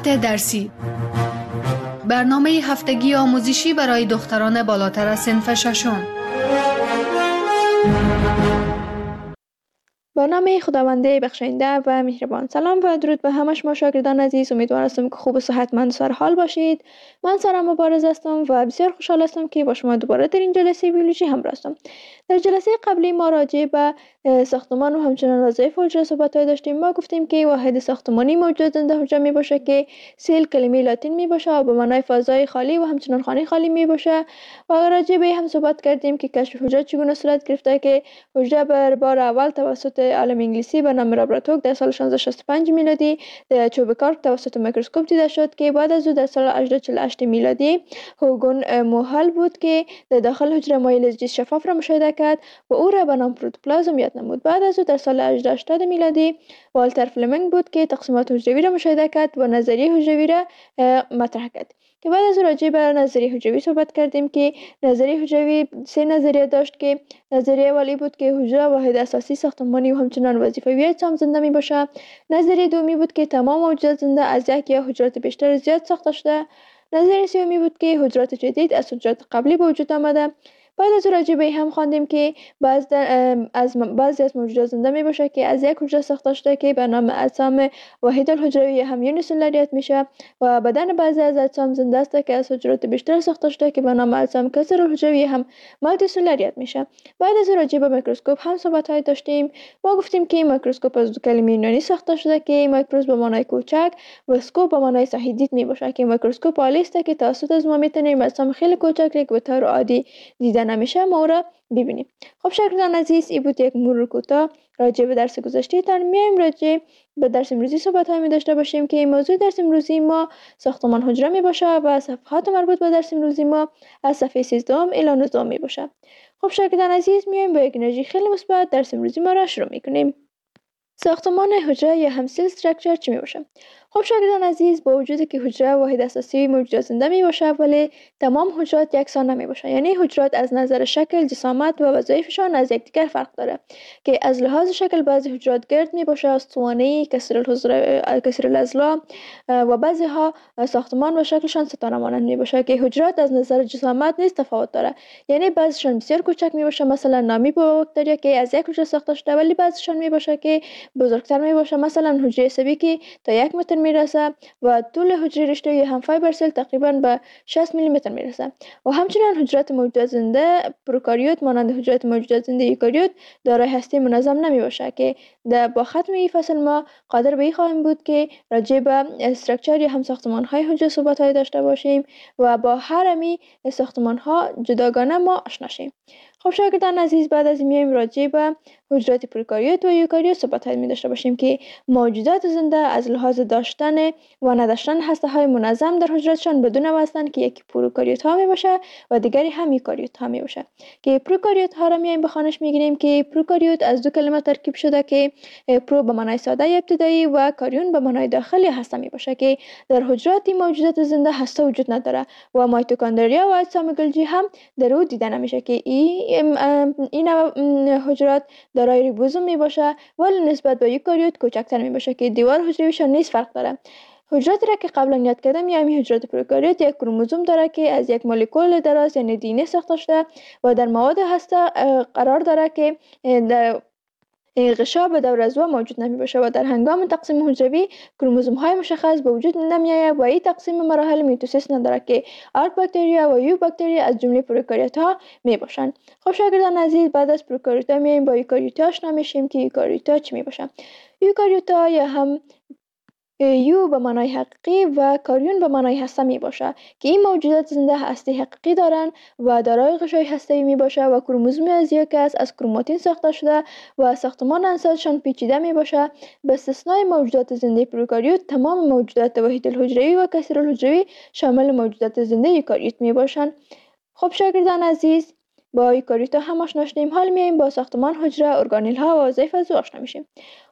ساعت درسی، برنامه هفتگی آموزشی برای دختران بالاتر از صنف ششم. با نام خداونده بخشنده و مهربان. سلام و درود به همه شما شاگردان عزیز. امیدوار هستم که خوب و صحتمند سر حال باشید. من سارا مبارز هستم و بسیار خوشحال هستم که با شما دوباره در این جلسه بیولوژی همراه هستم. در جلسه قبلی ما راجع به ساختمان و همچنین وظایف حجره صحبت‌های داشتیم. ما گفتیم که واحد ساختمانی موجود زنده حجره می باشه که سیل کلمه لاتین می باشه و به معنای فضای خالی و همچنین خانه خالی می باشه. و راجع به هم صحبت کردیم که کشف حجره چگونه صورت گرفته که حجره بر بار اول توسط عالم انگلیسی به نام رابرت هوک در سال 1665 میلادی در چوب کار توسط میکروسکوپ دیده شد که بعد از او در سال 1848 میلادی هوگون موهل بود که در داخل حجره مایع لزجی شفاف را مشاهده کرد و او را به نام پروتوپلازم یاد نمود. بعد از او در سال 1880 میلادی والتر فلمنگ بود که تقسیمات حجروی را مشاهده کرد و نظریه حجروی را مطرح کرد. که بعد از راجع به نظریه حجروی صحبت کردیم که نظریه حجروی سه نظریه داشت که نظریه اولی بود که حجره واحد اساسی ساختمانی و همچنان وظیفوی اجسام زنده می باشه. نظریه دومی بود که تمام موجودات زنده از یک یا حجرات بیشتر زیاد ساخته شده. نظریه سومی بود که حجرات جدید از حجرات قبلی به وجود آمده. بعد از راجع به هم خواندیم که بعضی از موجودات زنده می باشه که از یک حجره ساخته شده که به نام اجسام واحد الحجروی هم یونیسلولاریت میشه و بدن بعضی از اجسام زنده است که از حجرات بیشتر ساخته شده که به نام اجسام کثیر الحجروی هم مالتی سلولاریت میشه. بعد از راجع به میکروسکوپ هم صحبت های داشتیم. ما گفتیم که میکروسکوپ از دو کلمه یونانی ساخته شده که میکروس به معنای کوچک و اسکوپ به معنای صحیح می باشه که میکروسکوپ آلی است که توسط از ما میتونیم اجسام خیلی کوچک که به طور عادی دیده نمیشه ما را ببینیم. خب شاگردان عزیز، این بود یک مرور کوتاه راجع به درس گذشته تان. میایم راجع به درس امروزی صحبت های می داشته باشیم که موضوع درس امروزی ما ساختمان حجره می باشه و صفحات مربوط به درس امروزی ما از صفحه 13 الی 19 می باشه. خب شاگردان عزیز، میایم با یک انرژی خیلی مثبت درس امروزی ما را شروع میکنیم. ساختمان حجره یا هم سیل استراکچر چی می باشه؟ خب شاگردان عزیز، با وجودی که حجره واحد اساسی موجودات زنده می باشه ولی تمام حجرات یکسان نمی باشه. یعنی حجرات از نظر شکل، جسامت و وظایفشان از یکدیگر فرق داره که از لحاظ شکل بعضی حجرات گرد می باشه، اسطوانه‌ای، کثیر الاضلاع و بعضی ها ساختمان و شکلشان ستاره مانند می باشه که حجرات از نظر جسامت نیز تفاوت داره. یعنی بعضیشان بسیار کوچک می باشه، مثلا نامی باکتریا که از یک حجره ساخته شده، ولی بعضیشان می باشه که بزرگتر می باشه، مثلا حجره عصبی که تا 1 متر میرسه و طول حجره رشته یا هم فایبر سل تقریبا به 60 میلی متر میرسه. و همچنین حجرات موجودات زنده پروکاریوت مانند حجرات موجودات زنده یوکاریوت دارای هسته منظم نمی باشه که با ختم این فصل ما قادر به این خواهیم بود که راجع به استراکچر یا هم ساختمان های حجره صحبت های داشته باشیم و با هر امی ساختمان ها جداگانه ما آشنا شیم. خب شاگردان عزیز، بعد از میایم راجع به حجرات پروکاریوت و یوکاریوت صحبت می داشته باشیم که موجودات زنده از لحاظ داشتن و نداشتن هسته های منظم در حجراتشان بدون هستند که یکی پروکاریوت ها می باشه و دیگری هم یوکاریوت ها می باشه. که پروکاریوت ها را میایم به خوانش میگیریم که پروکاریوت از دو کلمه ترکیب شده که پرو به معنای ساده ابتدایی و کاریون به معنای داخلی هسته می باشه که در حجرات موجودات زنده هسته وجود نداره و میتوکندریا و اجسام گلجی هم در او دیده نمیشه که این حجرات دارای ریبوزوم می باشه ولی نسبت به یوکاریوت کوچکتر می باشه که دیوار حجرویشان نیز فرق داره. حجراتی را که قبلا یاد کردم یعنی حجرات پروکاریوت یک کروموزوم داره که از یک مولکول دراز یعنی دی ساخته شده و در مواد هسته قرار داره که در غشا به دور از او موجود نمی باشه و در هنگام تقسیم حجروی کروموزوم های مشخص به وجود نمی آید و این تقسیم مراحل میتوسیس نداره که آرک باکتریا و یو باکتریا از جمله پروکاریوت ها می باشند. خب شاگردان عزیز، بعد از پروکاریوت ها میایم با یوکاریوت ها آشنا میشیم که یوکاریوت ها چی می باشه. یوکاریوت ها یا هم یو به معنای حقیقی و کاریون به معنای هسته می باشه که این موجودات زنده هسته حقیقی دارن و دارای غشای هسته‌ای می باشه و کروموزوم از یک کس از کروماتین ساخته شده و ساختمان انساجشان پیچیده می باشه. به استثنای موجودات زنده پروکاریوت تمام موجودات واحد الحجروی و کثیر الحجروی شامل موجودات زنده یوکاریوت می باشند. خب شاگردان عزیز، با یوکاریوت ها هم آشنا شدیم. حال میایم با ساختمان حجره، ارگانل ها و وظایف از او آشنا میشیم.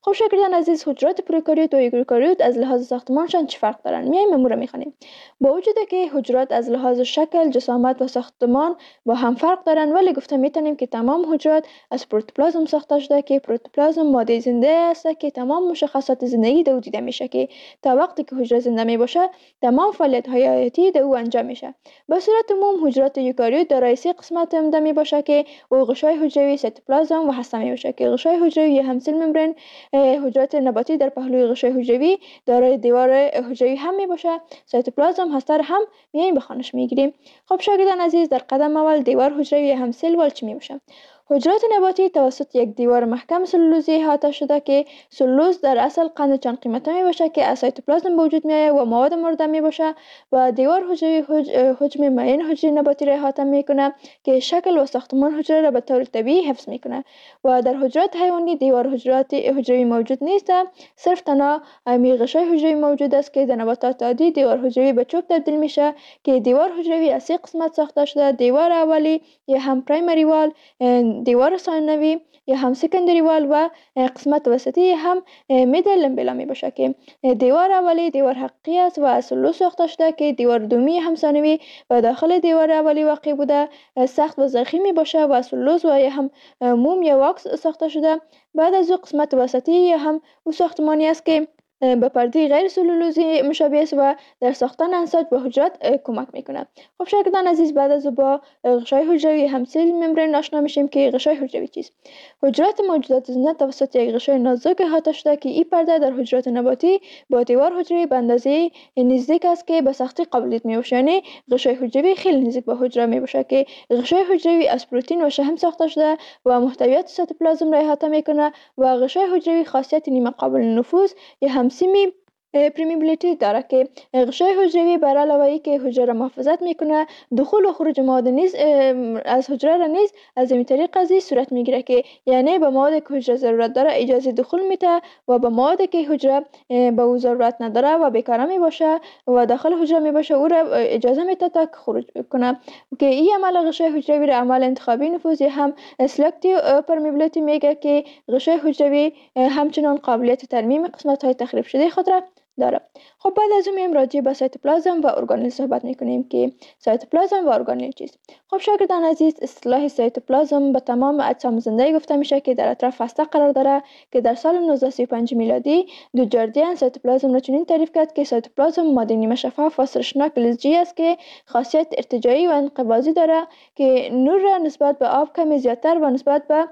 خب شاگردان عزیز، حجرات پروکاریوت و ایوکاریوت از لحاظ ساختمانشان چه فرق دارند؟ میایم امور میخوانیم. با وجود که حجرات از لحاظ شکل، جسامت و ساختمان با هم فرق دارند، ولی گفته میتونیم که تمام حجرات از پروتوپلازم ساخته شده که پروتوپلازم ماده زنده است که تمام مشخصات زندگی در او دیده میشه که تا وقتی که حجره زنده می باشه تمام فعالیت های حیاتی در او انجام میشه. به صورت عموم حجرات یوکاریوت دارای 3 قسمت عمده می باشه که او غشای حجروی، سیتوپلازم و هسته می باشه که غشای حجروی هم سل ممبران حجرات نباتی در پهلوی غشای حجروی دارای دیوار حجروی هم می باشه. سیتوپلازم هسته را هم میایم بخوانش میگیریم. خب شاگردان عزیز، در قدم اول دیوار حجروی هم سل وال چی می باشه؟ حجرات نباتی توسط یک دیوار محکم سلولوزی احاطه شده که سلولوز در اصل قند چند قیمته می باشه که از سیتوپلازم به وجود می آید و مواد مرده می باشه و دیوار حجروی حجم معین حجره نباتی را احاطه می کنه که شکل و ساختمان حجره را به طور طبیعی حفظ می کنه و در حجرات حیوانی دیوار حجروی موجود نیست، صرف تنها غشای حجروی موجود است که در نباتات عادی دیوار حجروی به چوب تبدیل میشه که دیوار حجروی از 3 قسمت ساخته شده: دیوار اولی یا هم پرایمری وال، دیوار ثانوی یا هم سکندری وال و قسمت وسطی هم میدل لمبلا می باشه که دیوار اولی دیوار حقیقی است و از سلولوز ساخته شده که دیوار دومی هم ثانوی و داخل دیوار اولی واقع بوده سخت و ضخیم می باشه و از سلولوز و یا هم موم یا واکس ساخته شده. بعد از او قسمت وسطی یا هم او ساختمانی است که به پرده غیر سلولوزی مشابه است و در ساختن انساج به حجرات کمک میکنه. خب شاگردان عزیز، بعد از با غشای حجروی هم سل ممبران آشنا میشیم که غشای حجروی چیست. حجرات موجودات زنده توسط یک غشای نازک احاطه شده که این پرده در حجرات نباتی با دیوار حجروی به اندازه نزدیک است که به سختی قابلیت میبخشه. یعنی غشای حجروی خیلی نزدیک به حجره میباشه که غشای حجروی از پروتئین و شحم ساخته شده و محتویات سیتوپلازم را احاطه میکنه و غشای حجروی خاصیت نیمه قابل نفوذ یا هم سیمی پرمیبیلیتی داره که غشای حجروی بر علاوه ای که حجره را محافظت میکنه، دخول و خروج مواد نیز از حجره را نیز از این طریق قضیه صورت میگیره که یعنی به مواد که حجره ضرورت داره اجازه دخول میده و به مواد که حجره به او ضرورت نداره و بیکاره می باشه و داخل حجره می باشه او را اجازه میده تا خروج کنه که این عمل غشای حجروی را عمل انتخابی نفوذ یا هم سلکتیو پرمیبیلیتی میگه که غشای حجروی همچنان قابلیت ترمیم قسمت های تخریب شده خود را داره. خب بعد از اون میایم راجع به سیتوپلازم و ارگانل صحبت میکنیم که سیتوپلازم و ارگانل چیست. خب شاگردان عزیز، اصطلاح سیتوپلازم به تمام اجسام زنده گفته میشه که در اطراف هسته قرار داره که در سال 1935 میلادی دوجاردین سیتوپلازم را چنین تعریف کرد که سیتوپلازم ماده نیمه شفاف و سرشناک فلزی است که خاصیت ارتجاعی و انقباضی داره که نور را نسبت به آب کمی زیادتر و نسبت به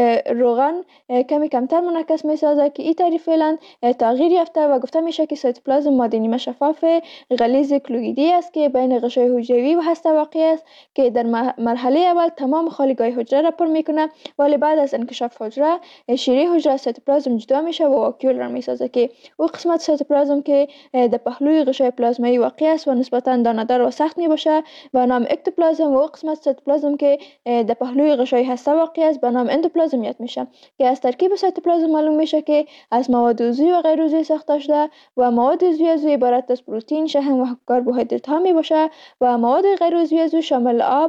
روغن کمی کمتر منعکس میسازه که این تعریف فعلا تغییر یافته و گفته میشه که سیتوپلازم ماده نیمه شفاف غلیظ کلویدی است که بین غشای حجروی و هسته واقع است که در مرحله اول تمام خالیگاه حجره را پر میکنه، ولی بعد از انکشاف حجره شیره حجره از سیتوپلازم جدا میشه و واکیول را میسازه که او قسمت سیتوپلازم که در پهلوی غشای پلازمایی واقع است و نسبتا دانه‌دار و سخت میباشه به نام اکتوپلازم و او قسمت سیتوپلازم که در پهلوی غشای هسته واقع است به نام اندوپلازم یاد میشه که از ترکیب سیتوپلازم معلوم میشه که از مواد عضوی و غیر عضوی ساخته شده و مواد عضوی از او عبارت از پروتئین، شحم و کربوهیدرات ها می باشه و مواد غیر عضوی از او شامل آب،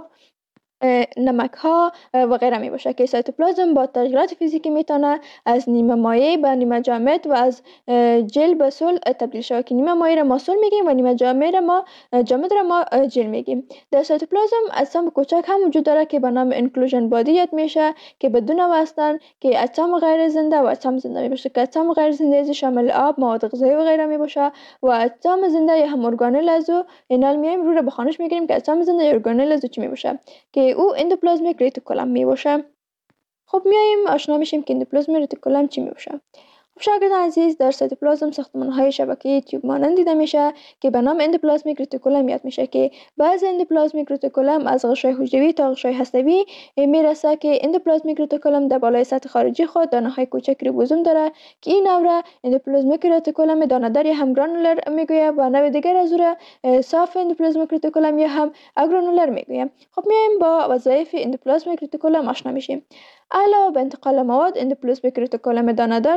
نمک ها و غیره می باشه که سیتوپلازم با تغییرات فیزیکی میتونه از نیمه مایع به نیمه جامد و از جل به صلب تبدیل شود که نیمه مایع را ما صلب میگیم و نیمه جامد را ما جل میگیم. در سیتوپلازم اجسام کوچک هم وجود داره که به نام انکلوژن بادی یاد میشه که بدون هستن که اجسام غیر زنده و اجسام زنده می باشه که اجسام غیر زنده از شامل آب، مواد غذایی و غیره می باشه و اجسام زنده یا هم ارگانل از او اینال میایم رو به خانش میگیریم که اجسام زنده یا ارگانل از او چی می باشه که او اندوپلازمیک ریتیکولم می باشه. خب میایم آشنا میشیم که اندوپلازمیک ریتیکولم چی می باشه. خب شاگردان عزیز، در سیتوپلازم ساختمان‌های شبکه‌ای تیوب مانند دیده میشه که به نام اندوپلازمیک ریتیکولم یاد میشه که بعض اندوپلازمیک ریتیکولم از غشای حجروی تا غشای هسته‌ای میرسه که اندوپلازمیک ریتیکولم در بالای سطح خارجی خود دانه‌های کوچک ریبوزوم داره که این نوع را اندوپلازمیک ریتیکولم دانه‌دار یا هم گرانولر میگوید و نوع دیگر از او را صاف اندوپلازمیک ریتیکولم یا هم اگرانولر میگوید. خب میایم با وظایف اندوپلازمیک ریتیکولم آشنا میشیم. علاوه بر انتقال مواد، اندوپلازمیک ریتیکولم دانه‌دار در ساختن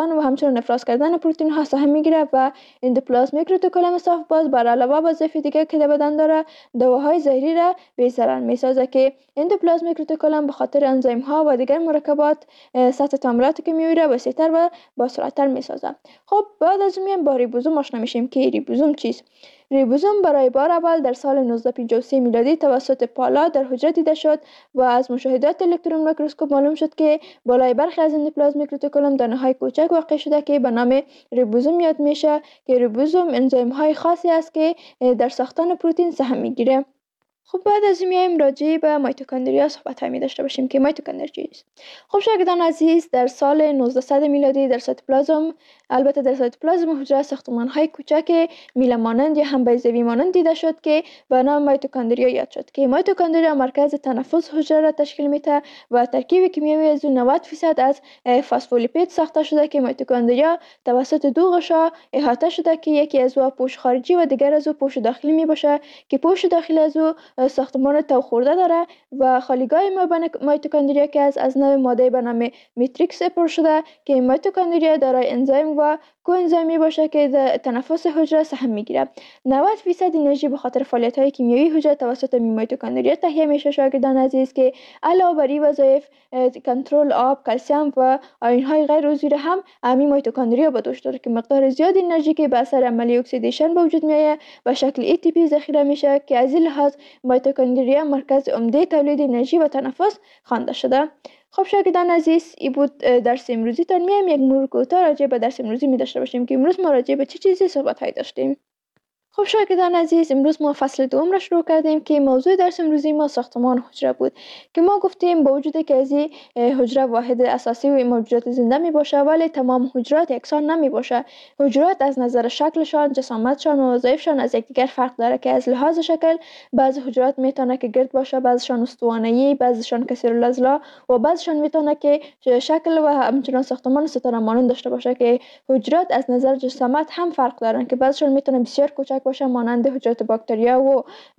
ساختن و همچنین افراز کردن پروتئین ها سهم میگیره و اندوپلازمیک رتیکولوم صاف باز بر علاوه وظایف دیگه که در بدن داره دواهای زهری را بی ضرر میسازه که اندوپلازمیک رتیکولوم به خاطر انزیم ها و دیگر مرکبات سطح تعاملاتی که میوره وسیع‌تر و با سرعت‌تر میسازه. خب بعد از میایم با ریبوزوم آشنا میشیم که ریبوزوم چیست. ریبوزوم برای بار اول در سال 1953 میلادی توسط پالا در حجره دیده شد و از مشاهدات الکترون میکروسکوپ معلوم شد که بالای برخی از اندوپلازمیک رتیکولوم دانه‌های کوچک واقع شده که به نام ریبوزوم یاد میشه که ریبوزوم انزیم‌های خاصی است که در ساختن پروتئین سهم میگیره. خب بعد از این میایم راجع به میتوکندریا صحبت داشته باشیم که میتوکندریا چیست. خب شاگردان عزیز در سال 1900 میلادی در سایتوپلازم البته در سایتوپلازم حجره ساختمان‌های کوچک میله مانند یا هم بیضوی مانند دیده شد که به نام میتوکندریا یاد شد که میتوکندریا مرکز تنفس حجره را تشکیل میده و ترکیب کیمیایی از 90% از فسفولیپید ساخته شده که میتوکندریا توسط دو غشا احاطه شده که یکی از او پوش خارجی و دیگر از او پوش داخلی می باشه که پوش داخلی از او ساختمان تو خورده داره و خالیگاه میتوکندریا که از نوع ماده به نام میتریکس پر شده که میتوکندریا دارای انزیم و کوانزیمی باشه که در تنفس حجره سهم میگیره. 90% انرژی به خاطر فعالیت‌های کیمیایی حجره توسط میتوکندریا تهیه میشه شاگردان عزیز که علاوه بر این وظایف کنترل آب، کلسیم و آیون‌های غیر عضوی هم میتوکندریا به دوش داره که مقدار زیاد انرژی که به اثر عملیه اکسیدیشن به وجود میاد به شکل ATP ذخیره میشه که از این لحاظ میتوکندریا مرکز عمده تولید انرژی و تنفس خوانده شده. خب شاگردان عزیز این بود درس امروزی تان. میایم یک مرور کوتاه راجع به درس امروزی می داشته باشیم که امروز ما راجع به چه چیزی صحبت داشتیم. خب شاگردان عزیز امروز ما فصل دوم را شروع کردیم که موضوع درس امروزی ما ساختمان حجره بود که ما گفتیم با وجود که از این حجره واحد اساسی و موجودات زنده می باشه ولی تمام حجرات یکسان نمی باشه. حجرات از نظر شکلشان، جسامتشان و وظایفشان از یکدیگر فرق داره که از لحاظ شکل بعضی حجرات میتونه که گرد باشه، بعضیشان استوانه‌ای، بعضیشان کثیرالاضلاع و بعضیشان میتونه که شکل و همچنان ساختمان ستاره مانند داشته باشه که حجرات از نظر جسامت هم فرق دارن که بعضیشان میتونه بسیار کوچک باشه مانند حجرات باکتریا و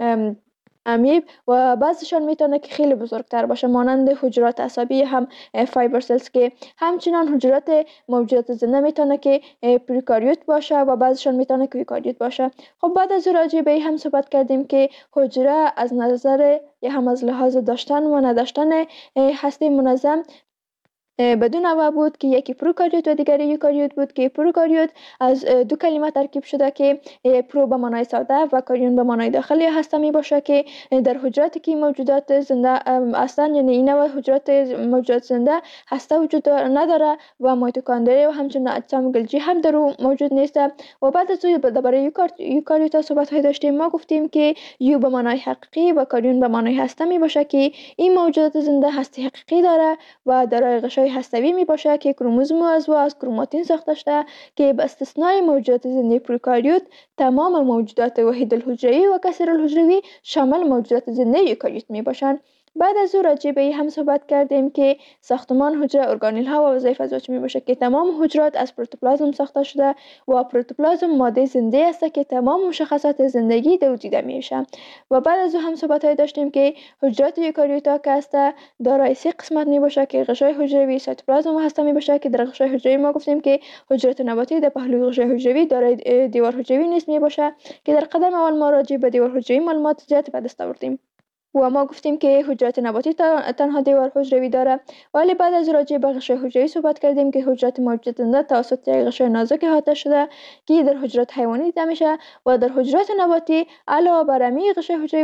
امیب و بعضیشان میتونه که خیلی بزرگتر باشه مانند حجرات عصبی هم فایبر سلز که همچنان حجرات موجودات زنده میتونه که پروکاریوت باشه و بعضیشان میتونه که یوکاریوت باشه. خب بعد از راجع به هم صحبت کردیم که حجره از نظر یا هم از لحاظ داشتن و نداشتن هسته منظم بدون نوع بود که یکی پروکاریوت و دیگری یوکاریوت بود که پروکاریوت از دو کلمه ترکیب شده که پرو به معنای ساده و کاریون به معنای داخلی هسته می باشه که در حجراتی که موجودات زنده اصلا یعنی این نوع حجرات موجودات زنده هسته وجود نداره و میتوکندریا و همچنین اجسام گلجی هم در او موجود نیست. و بعد از او درباره یوکاریوت صحبت داشتیم. ما گفتیم که یو به معنای حقیقی و کاریون به معنای هسته می باشه که این موجودات زنده هسته حقیقی داره و دارای غشای هسته‌ای می باشه که کروموزوم از کروماتین ساخته شده که به استثنای موجودات زنده پروکاریوت تمام موجودات وحید الحجروی و کثیر الحجروی شامل موجودات زنده یوکاریوت می باشند. بعد از او راجع به هم صحبت کردیم که ساختمان حجره ارگانیل ها و وظایف از می باشه که تمام حجرات از پروتوپلازم ساخته شده و پروتوپلازم ماده زنده است که تمام مشخصات زندگی در او دیده میشه. و بعد از او هم صحبت داشتیم که حجرات یوکاریوتا که است دارای 3 قسمت می باشه که غشای حجروی، سایتوپلازم هسته می باشه که در غشای حجروی ما گفتیم که حجرات نباتی در پهلوی غشای حجروی دارای دیوار حجروی نیست می باشه که در قدم اول ما راجع به دیوار حجروی معلومات زیاد به دست آوردیم و ما گفتیم که حجرات نباتی تنها دیوار حجروی داره ولی بعد از راجع به غشای حجروی صحبت کردیم که حجرات موجودات زنده توسط یک غشای نازک احاطه شده که در حجرات حیوانی دیده میشه و در حجرات نباتی علاوه بر همین غشای حجروی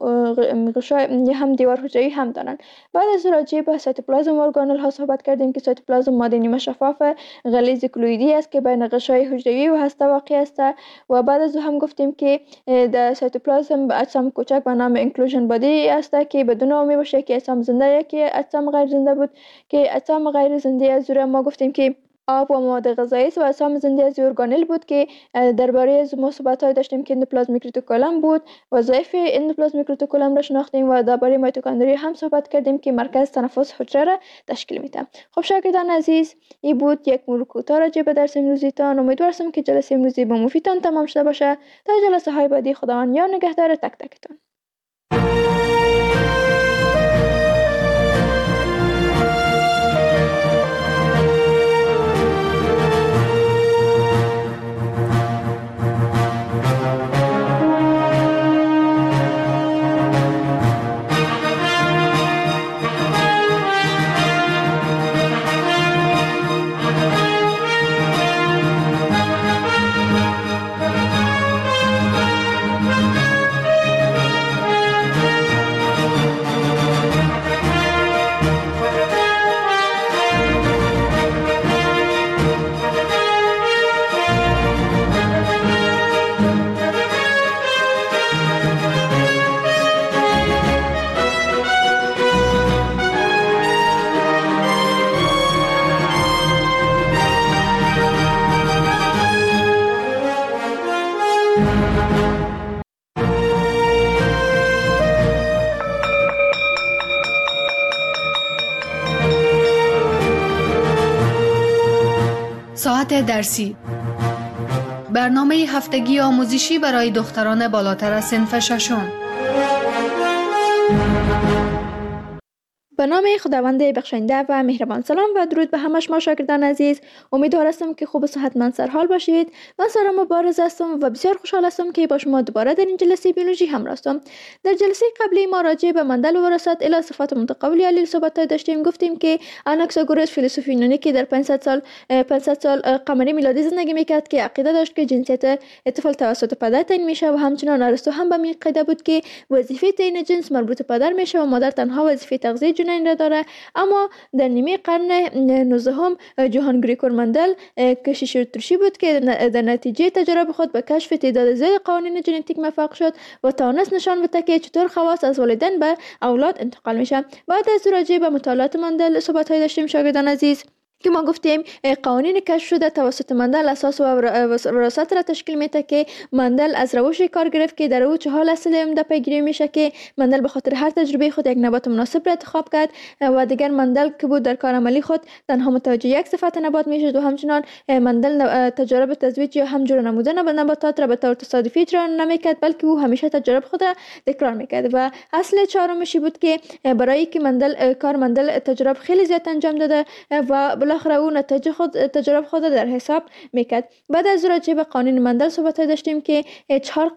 و غشای هم دیوار حجروی هم دارن. بعد از راجع به سایتوپلازم ارگانل ها صحبت کردیم که سایتوپلازم ماده نیمه شفاف غلیظ کلویدی است که بین غشای حجروی و هسته واقع است و بعد از هم گفتیم که در سایتوپلازم اجسام کوچک به نام انکلوژن بادی است که بدون او می باشه که اجسام زنده یکی اجسام غیر زنده بود که اجسام غیر زنده از ما گفتیم که آب و مواد غذایی و اجسام زنده از ارگانل بود که درباره از ما صحبت داشتیم که اندوپلازمیک رتیکولوم بود. وظایف اندوپلازمیک رتیکولوم را شناختیم و درباره میتوکندریا هم صحبت کردیم که مرکز تنفس حجره را تشکیل میده. خب شاگردان عزیز این بود یک مرور کوتاه راجع به درس امروزی تان. امیدوارم که جلسه امروزی به مفیدتان تمام شده باشه. تا جلسه های بعدی خداوند یار نگهدار تک تکتون. ساعت درسی. برنامه هفتگی آموزشی برای دختران بالاتر از صنف ششم. به نام خداوند بخشنده و مهربان. سلام و درود به همه شما شاگردان عزیز. امیدوار هستم که خوب و صحتمند سرحال باشید. من سارا مبارز هستم و بسیار خوشحال هستم که با شما دوباره در این جلسه بیولوژی همراه هستم. در جلسه قبلی ما راجع به مندل و وراثت الی صفات متقابل علیل صحبت داشتیم. گفتیم که آناکساگوروس فیلسوف یونانی که در 500 سال قمری میلادی زندگی میکرد که عقیده داشت که جنسیت طفل توسط پدر تعیین میشه و همچنین ارسطو هم به این عقیده بود که وظیفه تعیین جنس مربوط به پدر میشه و مادر تنها وظیفه تغذیه جنین را داره. اما در نیمه قرن 19 جوهان گریگور مندل کشیش اتریشی بود که در نتیجه تجربه خود به کشف تعداد زیاد قوانین ژنتیک موفق شد و توانست نشان بده که چطور خواص از والدین به اولاد انتقال میشه. بعد از راجع به مطالعات مندل صحبت های داشتیم شاگردان عزیز که ما گفتیم قوانین کشف شده توسط مندل اساس و وراثت را تشکیل میده که مندل از روش کار گرفت که در او 4 اصل عمده پیگیری میشه که مندل به خاطر هر تجربه خود یک نبات مناسب را انتخاب کرد و دیگر مندل که بود در کار عملی خود تنها متوجه یک صفت نبات میشد و همچنان مندل تجارب تزویج یا همجور نمودن نباتات را به طور تصادفی اجرا نمیکرد بلکه او همیشه تجارب خود را تکرار میکرد. و اصل چهارمش بود که برای که مندل تجربه خیلی زیاد انجام داده و بالاخره او نتایج تجربه خود در حساب میکرد. بعد از راجع به قوانین مندل صحبت داشتیم که 4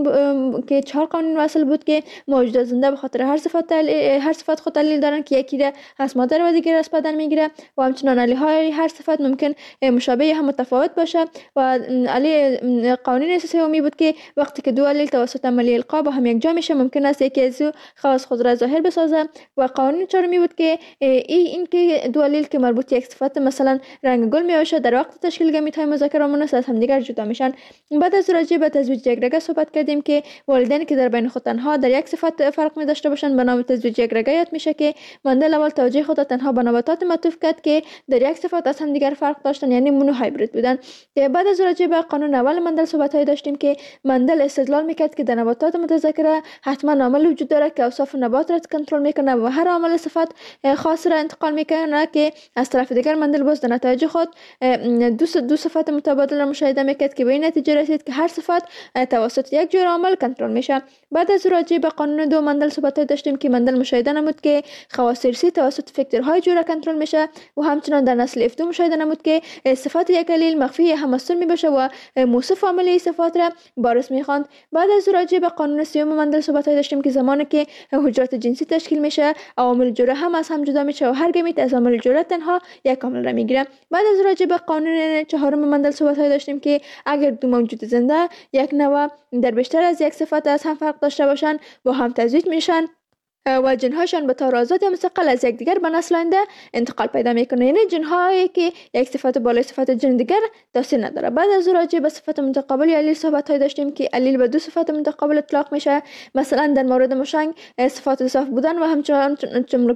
قوانین وصل بود که موجودات زنده به خاطر هر صفت خود دلیل دارن که یکی را از مادر و دیگر از پدر میگیره و همچنان علیه های هر صفت ممکن مشابه هم متفاوت باشه. و قوانین سومی بود که وقتی که دو علیل توسط عملی القا با هم یک جا میشه ممکن است یکی از خواص خود را ظاهر بسازه. و قوانین چهارمی بود که این که دو علیل که مربوط یک صفت مثلا رنگ گل میشه در وقت تشکیل گمیت‌های مذکر و مؤنث از همدیگر جدا میشن. بعد از راجع به تزویج یکرگه صحبت کردیم که والدین که در بین خود تنها در یک صفت فرق می داشته باشند به نام تزویج یکرگه یاد میشه که مندل اول توجه خود تنها به نباتات معطوف کرد که در یک صفت از همدیگر فرق داشتن یعنی مونو هایبرید بودن. بعد از راجع به قانون اول مندل صحبت داشتیم که مندل استدلال میکرد که در نباتات متذکره حتما عامل وجود داره که اوصاف نبات را کنترل میکنه و هر عامل صفت خاص را انتقال میکنه که از طرف دیگر مندل باز در نتایج خود دو صفت متبادل را مشاهده میکرد که به این نتیجه رسید که هر صفت توسط یک جور عامل کنترل میشه. بعد از راجع به قانون 2 مندل صحبت داشتیم که مندل مشاهده نمود که خواص ارثی توسط فاکتورهای جور کنترل میشه و همچنان در نسل F2 مشاهده نمود که صفات یک علیل مخفی یا همستون میباشه و موصف عاملی صفات را بارز میخواند. بعد از راجع به قانون 3 مندل صحبت داشتیم که زمانی که حجرات جنسی تشکیل میشه عوامل جوره هم از هم جدا میشه و هر گمیت از عامل جوره تنها یک عامل را میگیره. بعد از راجع به قانون 4 مندل صحبت داشتیم که اگر دو موجود زنده یک نوع در بیشتر از یک صفت از هم فرق داشته باشند با هم تزویج میشن و جنهاشان به طور آزاد یا مستقل از یکدیگر به نسل آینده انتقال پیدا میکنه. یعنی جنهایی که یک صفت بالای صفت جن دیگر تاثیر نداره. بعد از راجع به صفت متقابل علیل صحبت داشتیم که علیل به 2 صفت متقابل اطلاق میشه. مثلا در مورد مشنگ صفات صاف بودن و همچنان چملک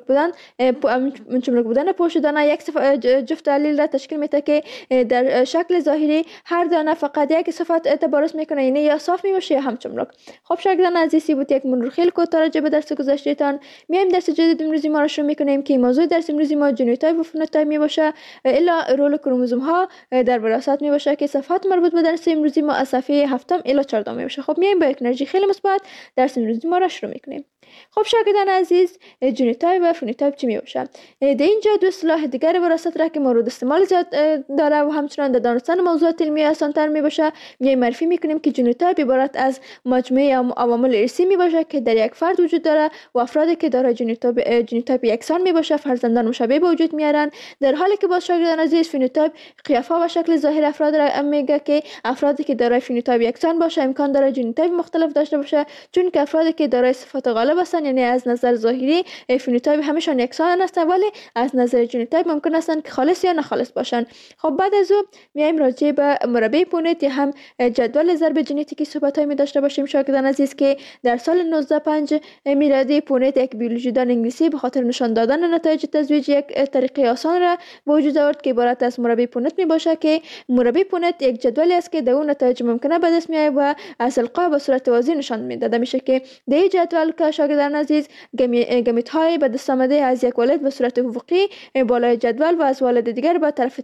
بودن پوست دانه یک جفت علیل را تشکیل میده که در شکل ظاهری هر دانه فقط یک صفت تبارز میکنه یعنی یا صاف میشه یا هم چملک. خب شاگردان عزیزی بود یک مرور خیلی کوتاه راجع به درس گذشته میایم درس جدید امروزی ما را شروع میکنیم که موضوع درس امروزی ما ژنوتایپ و فنوتایپ میباشه الا رول کروموزوم ها در وراثت میباشه که صفحات مربوط به درس امروزی ما از صفحه 7 الی 14 میباشه. خب میایم با یک انرژی خیلی مثبت درس امروزی ما را شروع میکنیم. خب شاگردان عزیز ژنوتایپ و فنوتایپ چی میباشه؟ در اینجا 2 اصطلاح دیگر وراثت را که مورد استعمال زیاد داره و همچنان در دانستن موضوعات علمی آسان‌تر میباشه میایم معرفی میکنیم که ژنوتایپ عبارت از مجموعه عوامل ارثی میباشه که در یک فرد وجود داره و افرادی که دارای ژنوتایپ یکسان میباشه فرزندان مشابه به وجود میارن، در حالی که باز شاگردان عزیز فنوتایپ قیافه و شکل ظاهر افراد را میگه که افرادی که دارای فنوتایپ یکسان باشه امکان داره ژنوتایپ مختلف داشته باشه چون که افرادی که دارای صفات غالب هستن یعنی از نظر ظاهری فنوتایپ همشون یکسان هستن ولی از نظر ژنوتایپ ممکن هستن که خالص یا ناخالص باشن. خب بعد از او میایم راجع به مربع پونت یا هم جدول ضرب ژنتیکی صحبت‌هایی داشته باشیم شاگردان عزیز که در سال 1905 میلادی پونت یک بیولوژیدان انگلیسی به خاطر نشان دادن نتایج تزویج یک طریقه آسان را به وجود آورد که عبارت از مربع پونت میباشه که مربع پونت یک جدولی است که در اون نتایج ممکنه به دست میاد و از القا به صورت واضح نشان میداده میشه که در این جدول که شاگردان عزیز، گمیت های به دست آمده از یک والد به صورت افقی بالای جدول و از والد دیگر به طرف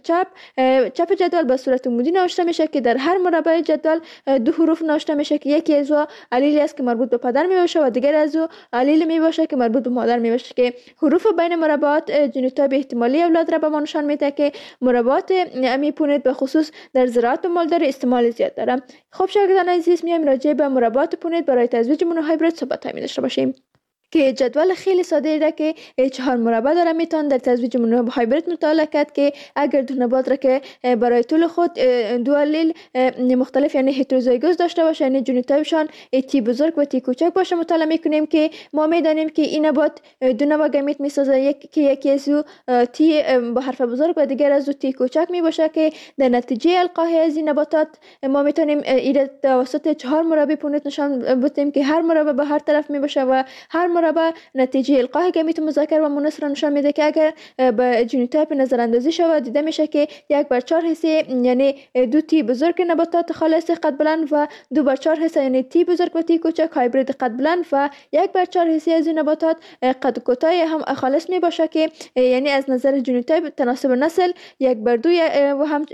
چپ جدول به صورت عمودی نوشته میشه که در هر مربع جدول دو حروف نوشته میشه که یکی از او علیل است که مربوط به پدر می باشه و دیگر از او علیل می باشه که مربوط به مادر می باشه، که حروف بین مربعات ژنوتایپ احتمالی اولاد را به ما نشان میده که مربعات امی پونت به خصوص در زراعت و مالداری استعمال زیاد داره. خب شاگردان عزیز، میایم راجع به مربعات پونت برای تزویج مونوهایبرید صحبت داشته باشیم که جدول خیلی ساده را که 4 مربع داره میتون در تزویج مونوهایبرید مطالعه کرد که اگر دو نبات را که برای طول خود دو علیل مختلف یعنی هتروزایگوس داشته باشه، یعنی ژنوتایپشان تی بزرگ و تی کوچک باشه، مطالعه میکنیم که ما میدانیم که این نبات دو نوع گمیت میسازه، یکی از او تی با حرف بزرگ و دیگر از او تی کوچک می باشه که در نتیجه القاح از این نباتات ما میتونیم این توسط 4 مربع پونت نشان بدیم که هر مربع به هر طرف می باشه و هر مربع نتیجه القاح گمیت مذکر و مؤنث را نشان میده که اگر به ژنوتایپ نظر اندازی شود دیده میشه که 1/4 حصه یعنی 2 تی بزرگ نباتات خالص قد بلند و 2/4 حصه یعنی تی بزرگ و تی کوچک هایبرید قد بلند و 1/4 حصه از این نباتات قد کوتاه هم خالص می باشه که یعنی از نظر ژنوتایپ تناسب نسل 1/2 و هم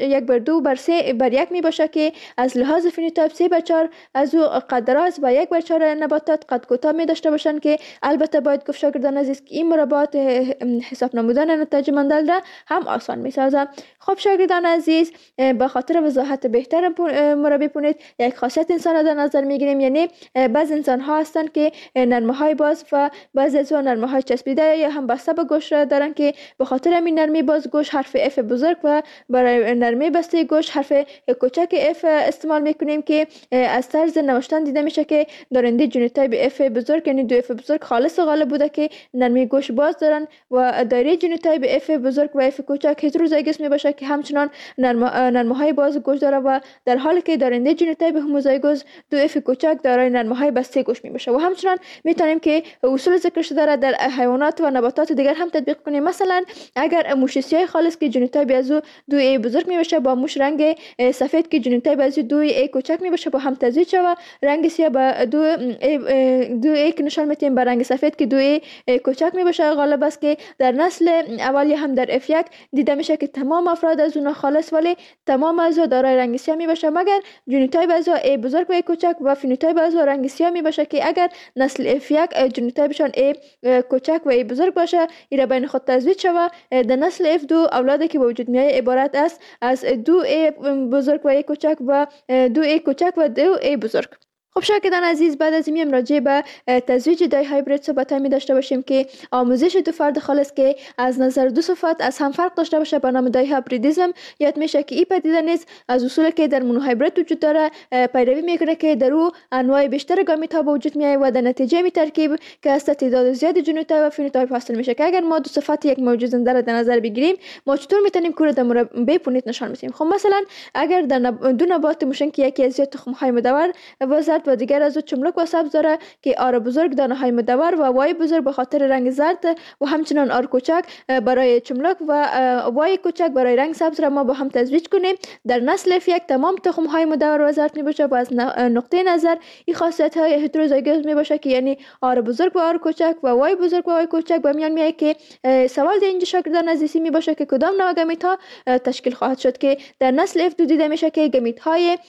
1/2/3/1 می باشه که از لحاظ فنوتایپ 3/4 از او قد دراز و 1/4 نباتات قد کوتاه می داشته باشند که البته باید گفت شاگردان عزیز که این مربعات حساب نمودن نتایج مندل را هم آسان می سازه. خب شاگردان عزیز، به خاطر وضاحت بهتر مربع پونت یک خاصیت انسان در نظر می گیریم، یعنی بعض انسان ها هستند که نرمه های باز و بعض از نرمه های چسبیده یا هم بسته به گوش را دارن که به خاطر همین نرمی باز گوش حرف اف بزرگ و برای نرمی بسته گوش حرف کوچک اف استعمال میکنیم که از طرز نوشتن دیده میشه که دارنده ژنوتایپ اف بزرگ یعنی 2 اف بزرگ خالص غالب بوده که نرمی گوش باز دارن و دایره ژنوتایپ اف بزرگ و اف کوچک هتروزایگوس می باشه که همچنان نرمه های باز گوش داره و در حالی که دارنده ژنوتایپ هوموزایگوس 2 اف کوچک دارای نرمه های بسته گوش می باشه. و همچنان میتونیم که اصول ذکر شده در حیوانات و نباتات دیگر هم تطبیق کنیم. مثلا اگر موش سیاه خالص که ژنوتایپ از او 2 ای بزرگ می باشه با موش رنگ سفید که ژنوتایپ از او 2 ای کوچک می باشه با هم تزویج شود، رنگ سیاه با 2 ای که نشان میتیم با رنگ سفید که 2 ای کوچک می باشه. غالب است که در نسل اولی هم در اف 1 دیده میشه که تمام افراد از اون خالص ولی تمام از دارای رنگ سیاه می باشه، مگر ژنوتایپ از ای بزرگ و ای کوچک و فنوتایپ از رنگ سیاه می باشه که اگر نسل اف 1 ژنوتایپشان ای کوچک و ای بزرگ باشه ایرا بین خود تزویج شود، در نسل F2 اولادی که به وجود میاد عبارت است از 2 ای بزرگ و ای کوچک و 2 ای کوچک و 2 ای بزرگ. خب شاگردان عزیز، بعد از این راجع به تزویج دای هایبرید صحبت می داشته باشیم که آموزش دو فرد خالص که از نظر دو صفات از هم فرق داشته باشه به نام دای هایبریدیسم یاد میشه که این پدیده نیز از اصولی که در مونوهایبرید وجود داره پیروی میکنه که در او انواع بیشتر گامیت ها به وجود میاد و در نتیجه می ترکیب که از تعداد زیاد ژنوتایپ و فنوتایپ حاصل میشه که اگر ما دو صفات یک موجود زنده را در نظر بگیریم ما چطور میتونیم کور در مربع پونت نشان بدیم؟ خب مثلا اگر در دو نبات موشن که یکی از زیاد تخم های مدور و زرد و دیگر از چملک و سبز داره که آر بزرگ دانه های مدور و وای بزرگ به خاطر رنگ زرد و همچنان آر کوچک برای چملک و وای کوچک برای رنگ سبز را ما با هم تزویج کنیم، در نسل F1 تمام تخم های مدور و زرد می باشه و از نقطه نظر این خاصیت های هتروزایگوس می باشه که یعنی آر بزرگ و آر کوچک و وای بزرگ و وای کوچک به میان میاد که سوال اینجا شاگردان عزیزی می باشه که کدام نوع گمیت ها تشکیل خواهد شد که در نسل F2 دیده میشه که گمیت های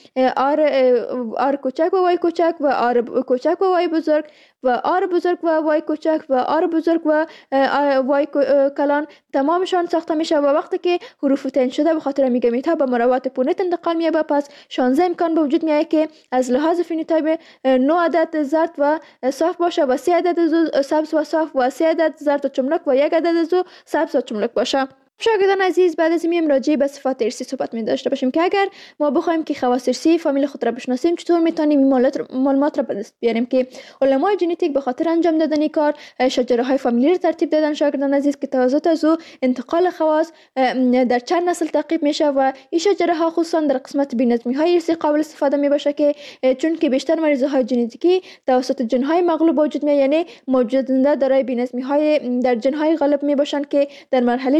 آر کوچک و وای کوچک و آر کوچک و وای بزرگ و آر بزرگ و وای کوچک و آر بزرگ و وای کلان تمامشان ساخته میشه و وقتی که حروف تعیین شده به خاطر میگمیت ها به مربعات پونت انتقال میشه و پس 16 امکان به وجود میاد که از لحاظ فنوتایپ 9 عدد زرد و صاف باشه و 3 عدد سبز و صاف و 3 عدد زرد و چملک و 1 عدد سبز و چملک باشه. شاگردان عزیز، بعد از این راجع به صفات ارثی صحبت می داشته باشیم که اگر ما بخوایم که خواص ارثی فامیل خود را بشناسیم چطور میتونیم معلومات را به دست بیاریم که علمای ژنتیک به خاطر انجام دادن کار شجره های فامیلی را ترتیب دادن شاگردان عزیز که توسط از او انتقال خواص در چند نسل تعقیب میشه و این شجره ها خصوصا در قسمت بی‌نظمی های ارثی قابل استفاده می باشه که چون که بیشتر مریض های ژنتیکی توسط جن های مغلوب وجود میاد، یعنی موجودنده دارای بی‌نظمی های در جن های غالب می باشند که در مرحله جنینی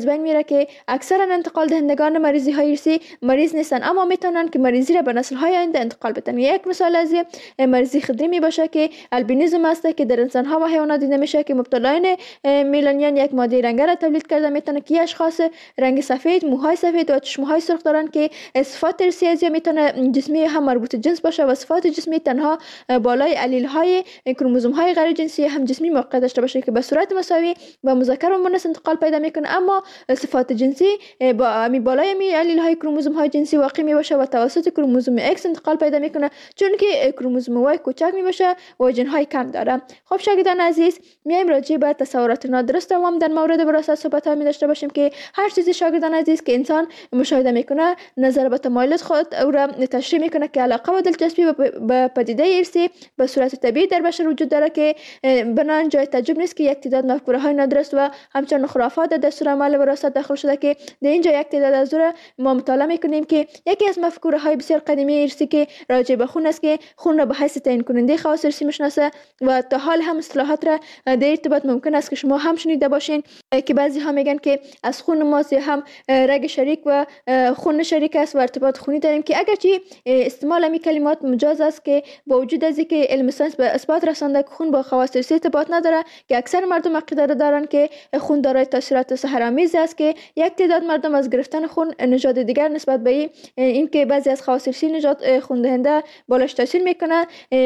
از بین میره که اکثرا انتقال دهندگان مریضی های ارثی مریض نیستن، اما میتونن که مریضی را به نسل های آینده انتقال بدن. یک مثال از مریضی خدری می باشه که البینیزم است که در انسان ها و حیوانات دیده میشه که مبتلایان میلانین یک ماده رنگ را تولید کرده میتونه که اشخاص رنگ سفید، موهای سفید و چشم های سرخ دارن که صفات ارثی از میتونه جسمی هم مربوط جنس باشه و صفات جسمی تنها بالای علیل های کروموزوم های غیر جنسی هم جسمی موقع داشته باشه که به صورت مساوی با مذکر و مؤنث انتقال پیدا میکنه، اما صفات جنسی با بالای می علیل های کروموزوم های جنسی واقع می باشه و توسط کروموزوم X انتقال پیدا میکنه، چون که کروموزوم Y کوچک می باشه و ژن های کم داره. خب شاگردان عزیز، میایم راجع به تصورات نادرست عوام در مورد وراثت صحبت ها می داشته باشیم که هر چیزی شاگردان عزیز که انسان مشاهده میکنه نظر به تمایلات خود او را تشریح میکنه که علاقه و دلچسپی به پدیده ارثی به صورت طبیعی در بشر وجود داره که بنان جای تعجب نیست که یک تعداد مفکوره های نادرست و همچنین خرافات در دستور عمل وراثت داخل شده که در اینجا یک تعداد از ما مطالعه میکنیم که یکی از مفکوره های بسیار قدیمی ارثی که راجع به خون است که خون را به حیث تعیین کننده خواص ارثی میشناسه و تا حال هم اصطلاحات را در ارتباط ممکن است که شما هم شنیده باشین که بعضی ها میگن که از خون ماست یا هم رگ شریک و خون شریک است و ارتباط خونی داریم که اگرچه استعمال این کلمات مجاز است که با وجود از اینکه علم ساینس به اثبات رسانده که خون با خواص ارثی ارتباط نداره که اکثر مردم عقیده دارن که خون دارای تاثیرات سحرآمیز است که یک تعداد مردم از گرفتن خون نژاد دیگر نسبت به اینکه بعضی از خواص ارثی نژاد خون دهنده بالاش تاثیر میکنه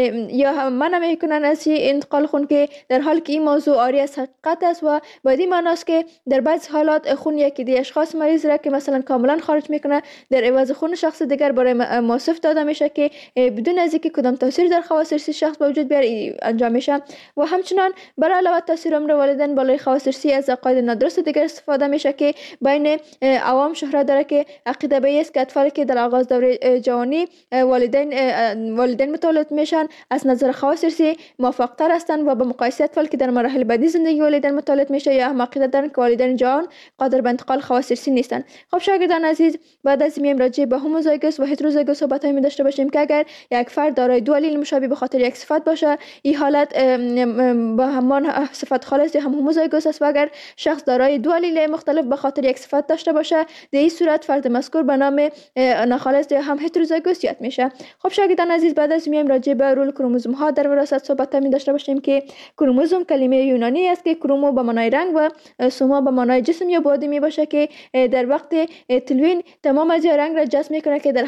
یا منع میکنن از انتقال خون، که در حالی که این موضوع عاری از حقیقت است و با این معنی است که در بعضی حالات خون یکی دی اشخاص مریض را که مثلا کاملا خارج میکنه در عوض خون شخص دیگر برای موصف داده میشه که بدون از اینکه کدام تاثیر در خواص ارثی شخص به وجود بیاره انجام میشه. و همچنان برای علاوه تاثیر عمر والدین بالای خواص ارثی از عقاید نادرست دیگر استفاده میشه که بین عوام شهرت داره که عقیده به است که اطفالی که در آغاز دوره جوانی والدین متولد میشن از نظر خواص ارثی موفق‌تر هستند و به مقایسه اطفال که در مراحل بعدی زندگی والدین متولد میشه یا هم عقیده دارن که والدین جوان قادر به انتقال خواص ارثی نیستن. خب شاگردان عزیز، بعد از میم راجع به هوموزایگوس و هتروزایگوس صحبت‌هایی می داشته باشیم که اگر یک فرد دارای دو علیل مشابه به خاطر یک صفت باشه، این حالت با همان صفت خالص یا هم هوموزایگوس است و اگر شخص دارای دو علیل مختلف به خاطر یک صفت داشته باشه، در این صورت فرد مذکور به نام ناخالص یا هم هتروزایگوس یاد میشه. خب شاگردان عزیز، بعد از میم راجع به رول کروموزوم ها در وراثت صحبت می داشته باشیم که کروموزوم کلمه یونانی است که کرومو به معنای رنگ و سوما به معنای جسم یا بادی می باشه که در وقت تلوین تمام از رنگ را جذب میکنه که در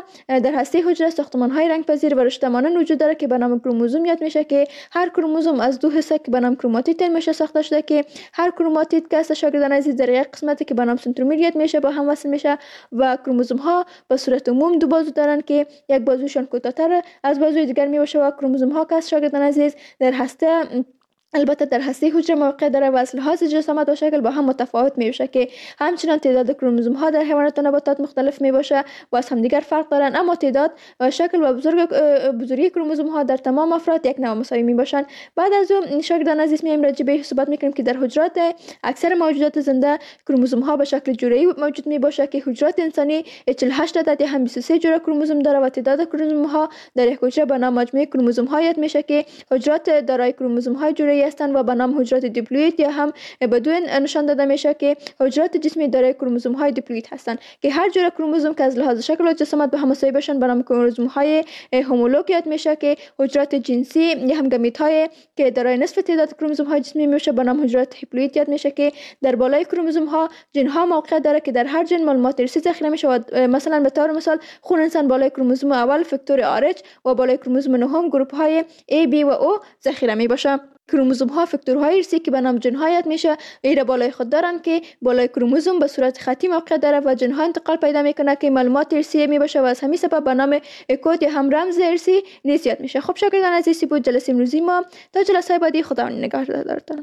هسته حجره ساختمان های رنگ پذیر و رشته مانند وجود داره که به نام کروموزوم یاد میشه که هر کروموزوم از دو حصه که به نام کروماتید میشه ساخته شده که هر کروماتید که است شاگردان عزیز در یک قسمتی که به نام سنترومیر یاد میشه با هم وصل میشه و کروموزوم ها به صورت عموم دو بازو دارن که یک بازوشان کوتاه‌تر از بازوی دیگر میباشه و کروموزوم ها که شاگردان عزیز در هسته البته در هسته حجره موقع داره و از لحاظ جسامت و شکل با هم متفاوت میشه که همچنان تعداد کروموزوم ها در حیوانات و نباتات مختلف میباشه و از هم دیگر فرق دارن، اما تعداد و شکل و بزرگی کروموزوم ها در تمام افراد یک نوع مساوی میباشن. بعد از اون شاگردان عزیز میایم راجع به صحبت میکنیم که در حجرات اکثر موجودات زنده کروموزوم ها به شکل جوره‌ای موجود میباشه که حجرات انسانی 48 عدد یا هم 23 جوره کروموزوم داره و تعداد کروموزوم ها در یک حجره به نام مجموعه کروموزوم ها یاد میشه که حجرات دارای کروموزوم های جوره‌ای هستند و به نام حجرات دیپلوید یا هم بدون نشان داده میشه که حجرات جسمی دارای کروموزوم های دیپلوید هستند که هر جوره کروموزوم که از لحاظ شکل و جسامت به هم مساوی باشن به نام کروموزوم های هومولوگ یاد میشه که حجرات جنسی یا هم گمیت های که دارای نصف تعداد کروموزوم های جسمی میشه به نام حجرات هپلوید یاد میشه که در بالای کروموزوم ها ژن ها موقع داره که در هر ژن معلومات ارثی ذخیره میشه و مثلا به طور مثال خون انسان بالای کروموزوم اول فاکتور RH و بالای کروموزوم نهم گروپ های A B و O ذخیره میباشه. کروموزوم ها فاکتورهای ارثی که به نام ژن ها یاد میشه ایره بالای خود دارن که بالای کروموزوم به صورت خطی موقع داره و ژن ها انتقال پیدا میکنه که معلومات ارثی میباشه و از همین سبب به نام کد یا هم رمز ارثی نیز یاد میشه. خب شاگردان عزیزی بود جلسه امروزی ما. تا جلسه بعدی خداوند نگهدارتان.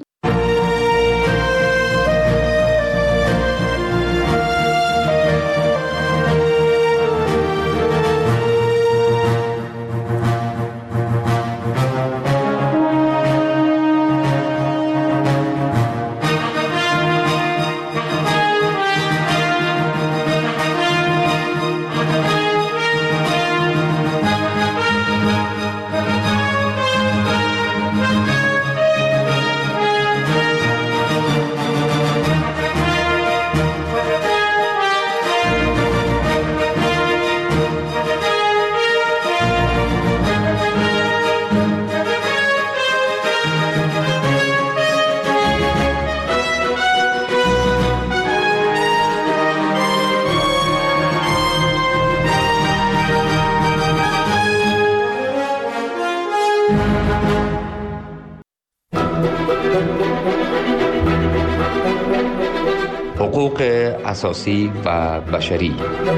حقوق اساسی و بشری.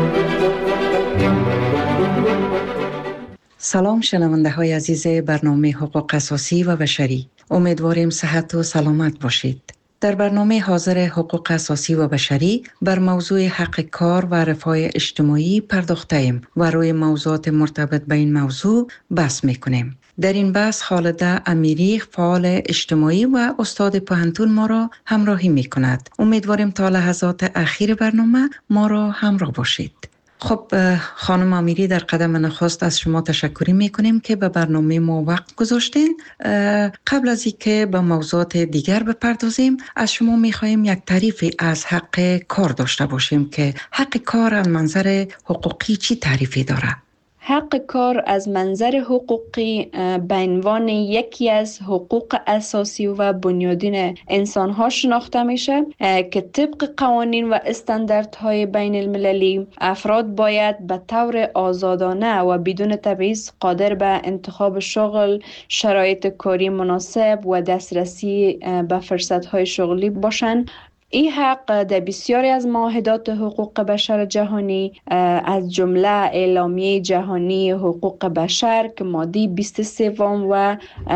سلام شنونده های عزیز برنامه حقوق اساسی و بشری. امیدواریم صحت و سلامت باشید. در برنامه حاضر حقوق اساسی و بشری بر موضوع حق کار و رفاه اجتماعی پرداخته ایم و روی موضوعات مرتبط به این موضوع بحث میکنیم. در این بحث خالده امیری، فعال اجتماعی و استاد پوهنتون ما را همراهی میکند. امیدواریم تا لحظات اخیر برنامه ما را همراه باشید. خب خانم امیری، در قدم نخست از شما تشکر میکنیم که به برنامه ما وقت گذاشتین. قبل از اینکه به موضوعات دیگر بپردازیم، از شما میخواهیم یک تعریفی از حق کار داشته باشیم که حق کار از منظر حقوقی چی تعریفی داره؟ حق کار از منظر حقوقی به عنوان یکی از حقوق اساسی و بنیادین انسان‌ها شناخته میشه که طبق قوانین و استانداردهای بین المللی افراد باید به طور آزادانه و بدون تبعیض قادر به انتخاب شغل، شرایط کاری مناسب و دسترسی به فرصت‌های شغلی باشند. این حق در بسیاری از معاهدات حقوق بشر جهانی از جمله اعلامیه جهانی حقوق بشر که ماده 23 و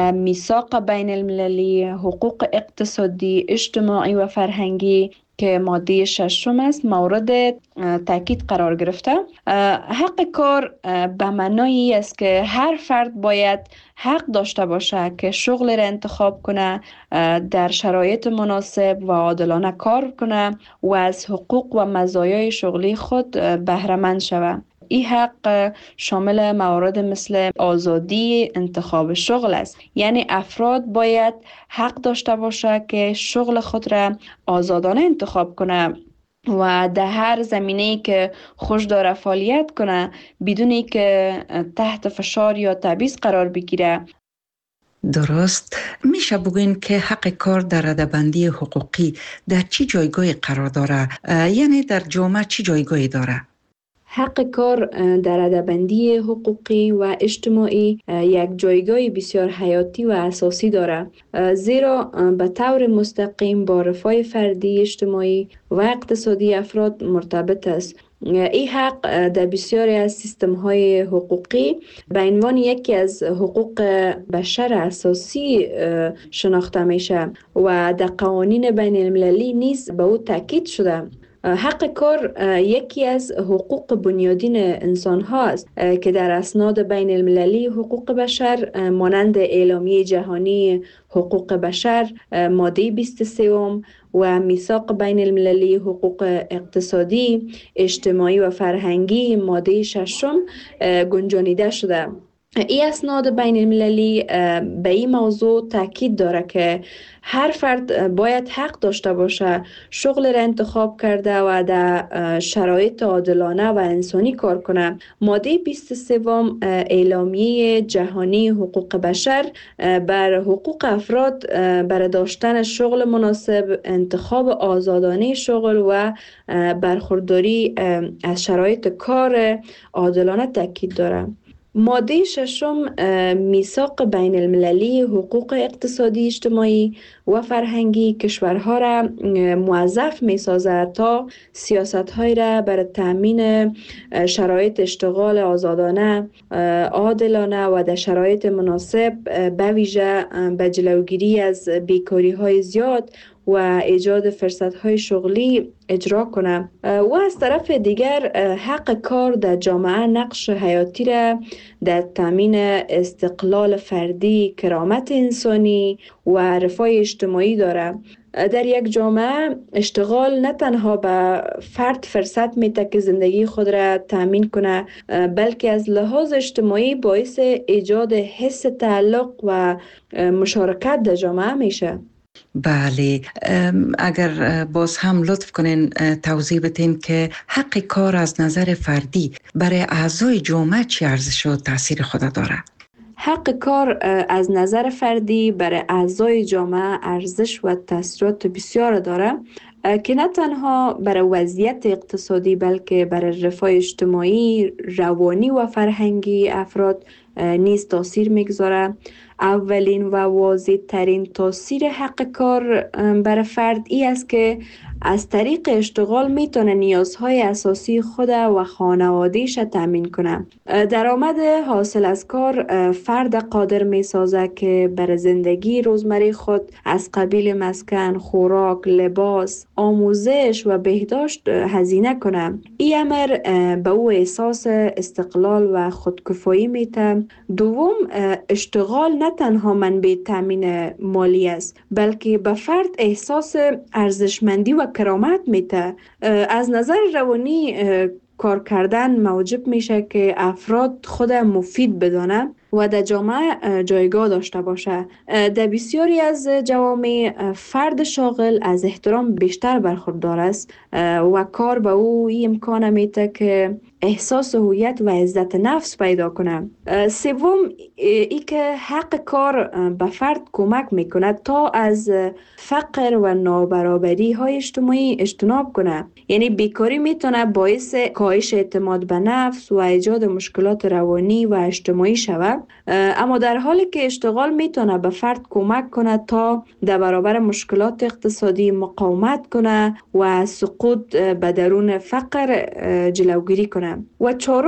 میثاق بین المللی حقوق اقتصادی، اجتماعی و فرهنگی که ماده 6 است مورد تاکید قرار گرفته. حق کار به معنای است که هر فرد باید حق داشته باشه که شغل را انتخاب کنه، در شرایط مناسب و عادلانه کار کنه و از حقوق و مزایای شغلی خود بهره مند شود. این حق شامل موارد مثل آزادی انتخاب شغل است، یعنی افراد باید حق داشته باشه که شغل خود را آزادانه انتخاب کنه و در هر زمینه‌ای که خوش داره فعالیت کنه بدون که تحت فشار یا تبعیض قرار بگیره. درست. میشه بگوین که حق کار در رده‌بندی حقوقی در چی جایگاهی قرار داره؟ یعنی در جامعه چی جایگاهی داره؟ حق کار در رده‌بندی حقوقی و اجتماعی یک جایگاه بسیار حیاتی و اساسی دارد، زیرا به طور مستقیم با رفاه فردی، اجتماعی و اقتصادی افراد مرتبط است. این حق در بسیاری از سیستم‌های حقوقی به عنوان یکی از حقوق بشر اساسی شناخته میشه و در قوانین بین المللی نیز به او تاکید شده. حق کار یکی از حقوق بنیادین انسان ها است که در اسناد بین المللی حقوق بشر مانند اعلامیه جهانی حقوق بشر ماده 23 و میثاق بین المللی حقوق اقتصادی، اجتماعی و فرهنگی ماده 6 گنجانیده شده. این اسناد بین المللی به این موضوع تاکید داره که هر فرد باید حق داشته باشه شغل را انتخاب کرده و در شرایط عادلانه و انسانی کار کنه. ماده 23 اعلامیه جهانی حقوق بشر بر حقوق افراد برای داشتن شغل مناسب، انتخاب آزادانه شغل و برخورداری از شرایط کار عادلانه تاکید داره. ماده 6 میثاق بین المللی حقوق اقتصادی، اجتماعی و فرهنگی کشورها را موظف می سازد تا سیاست‌های را برای تامین شرایط اشتغال آزادانه، عادلانه و در شرایط مناسب به ویژه به جلوگیری از بیکاری‌های زیاد و ایجاد فرصت‌های شغلی اجرا کنه. و از طرف دیگر حق کار در جامعه نقش حیاتی را در تامین استقلال فردی، کرامت انسانی و رفاه اجتماعی داره. در یک جامعه اشتغال نه تنها به فرد فرصت میده که زندگی خود را تامین کنه، بلکه از لحاظ اجتماعی باعث ایجاد حس تعلق و مشارکت در جامعه میشه. بله، اگر باز هم لطف کنین توضیح بدین که حق کار از نظر فردی برای اعضای جامعه چه ارزش و تاثیر خود داره؟ حق کار از نظر فردی برای اعضای جامعه ارزش و تاثیرات بسیار داره که نه تنها برای وضعیت اقتصادی بلکه برای رفاه اجتماعی، روانی و فرهنگی افراد نیز تاثیر میگذاره. اولین و واضح ترین تاثیر حق کار بر فرد ای است که از طریق اشتغال میتونه نیازهای اساسی خود و خانوادهش تامین کنه. درآمد حاصل از کار فرد قادر میسازه که بر زندگی روزمره خود از قبیل مسکن، خوراک، لباس، آموزش و بهداشت هزینه کنه. این امر به او احساس استقلال و خودکفایی میده. دوم، اشتغال نه تنها منبع تامین مالی است، بلکه به فرد احساس ارزشمندی و کرامت میده. از نظر روانی کار کردن موجب میشه که افراد خود مفید بدانه و در جامعه جایگاه داشته باشه. در بسیاری از جوامع فرد شاغل از احترام بیشتر برخوردار است و کار به او این امکان میده که احساس هویت و عزت نفس پیدا کنه. سوم، ای که حق کار به فرد کمک میکنه تا از فقر و نابرابری های اجتماعی اجتناب کنه. یعنی بیکاری میتونه باعث کاهش اعتماد به نفس و ایجاد مشکلات روانی و اجتماعی شود، اما در حالی که اشتغال میتونه به فرد کمک کنه تا در برابر مشکلات اقتصادی مقاومت کنه و سقوط به درون فقر جلوگیری کنه. و چهارم،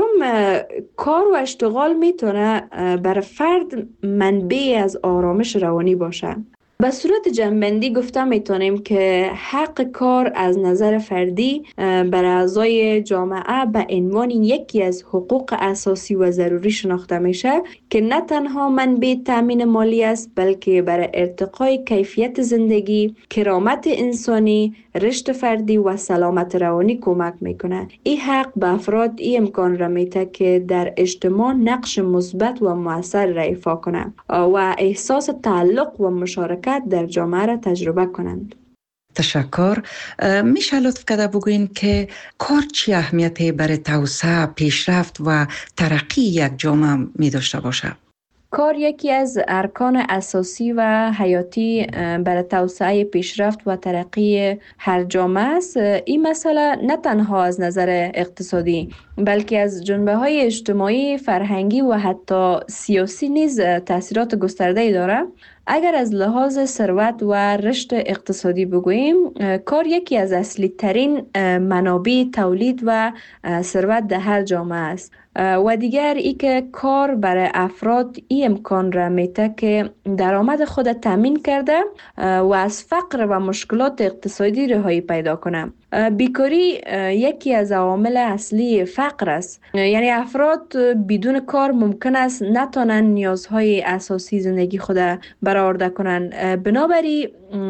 کار و اشتغال میتونه بر فرد منبع از آرامش روانی باشه. به صورت جنبندی گفته میتونیم که حق کار از نظر فردی بر اعضای جامعه به عنوان یکی از حقوق اساسی و ضروری شناخته میشه که نه تنها منبع تامین مالی است، بلکه بر ارتقای کیفیت زندگی، کرامت انسانی، رشد فردی و سلامت روانی کمک میکنه. این حق به افراد این امکان را میده که در اجتماع نقش مثبت و مؤثر را ایفا کنه و احساس تعلق و مشارکت در جامعه را تجربه کنند. تشکر. میشه لطف کرده بگوین که کار چی اهمیتی برای توسعه، پیشرفت و ترقی یک جامعه می داشته باشه؟ کار یکی از ارکان اساسی و حیاتی برای توسعه، پیشرفت و ترقی هر جامعه است. این مسئله نه تنها از نظر اقتصادی بلکه از جنبه‌های اجتماعی، فرهنگی و حتی سیاسی نیز تاثیرات گسترده‌ای دارد. اگر از لحاظ ثروت و رشد اقتصادی بگوییم، کار یکی از اصلی ترین منابع تولید و ثروت در هر جامعه است. و دیگر ای که کار برای افراد این امکان را میده که درآمد خود تامین کرده و از فقر و مشکلات اقتصادی رهایی پیدا کنه. بیکاری یکی از عوامل اصلی فقر است. یعنی افراد بدون کار ممکن است نتوانند نیازهای اساسی زندگی خود برآورده کنند. بنابراین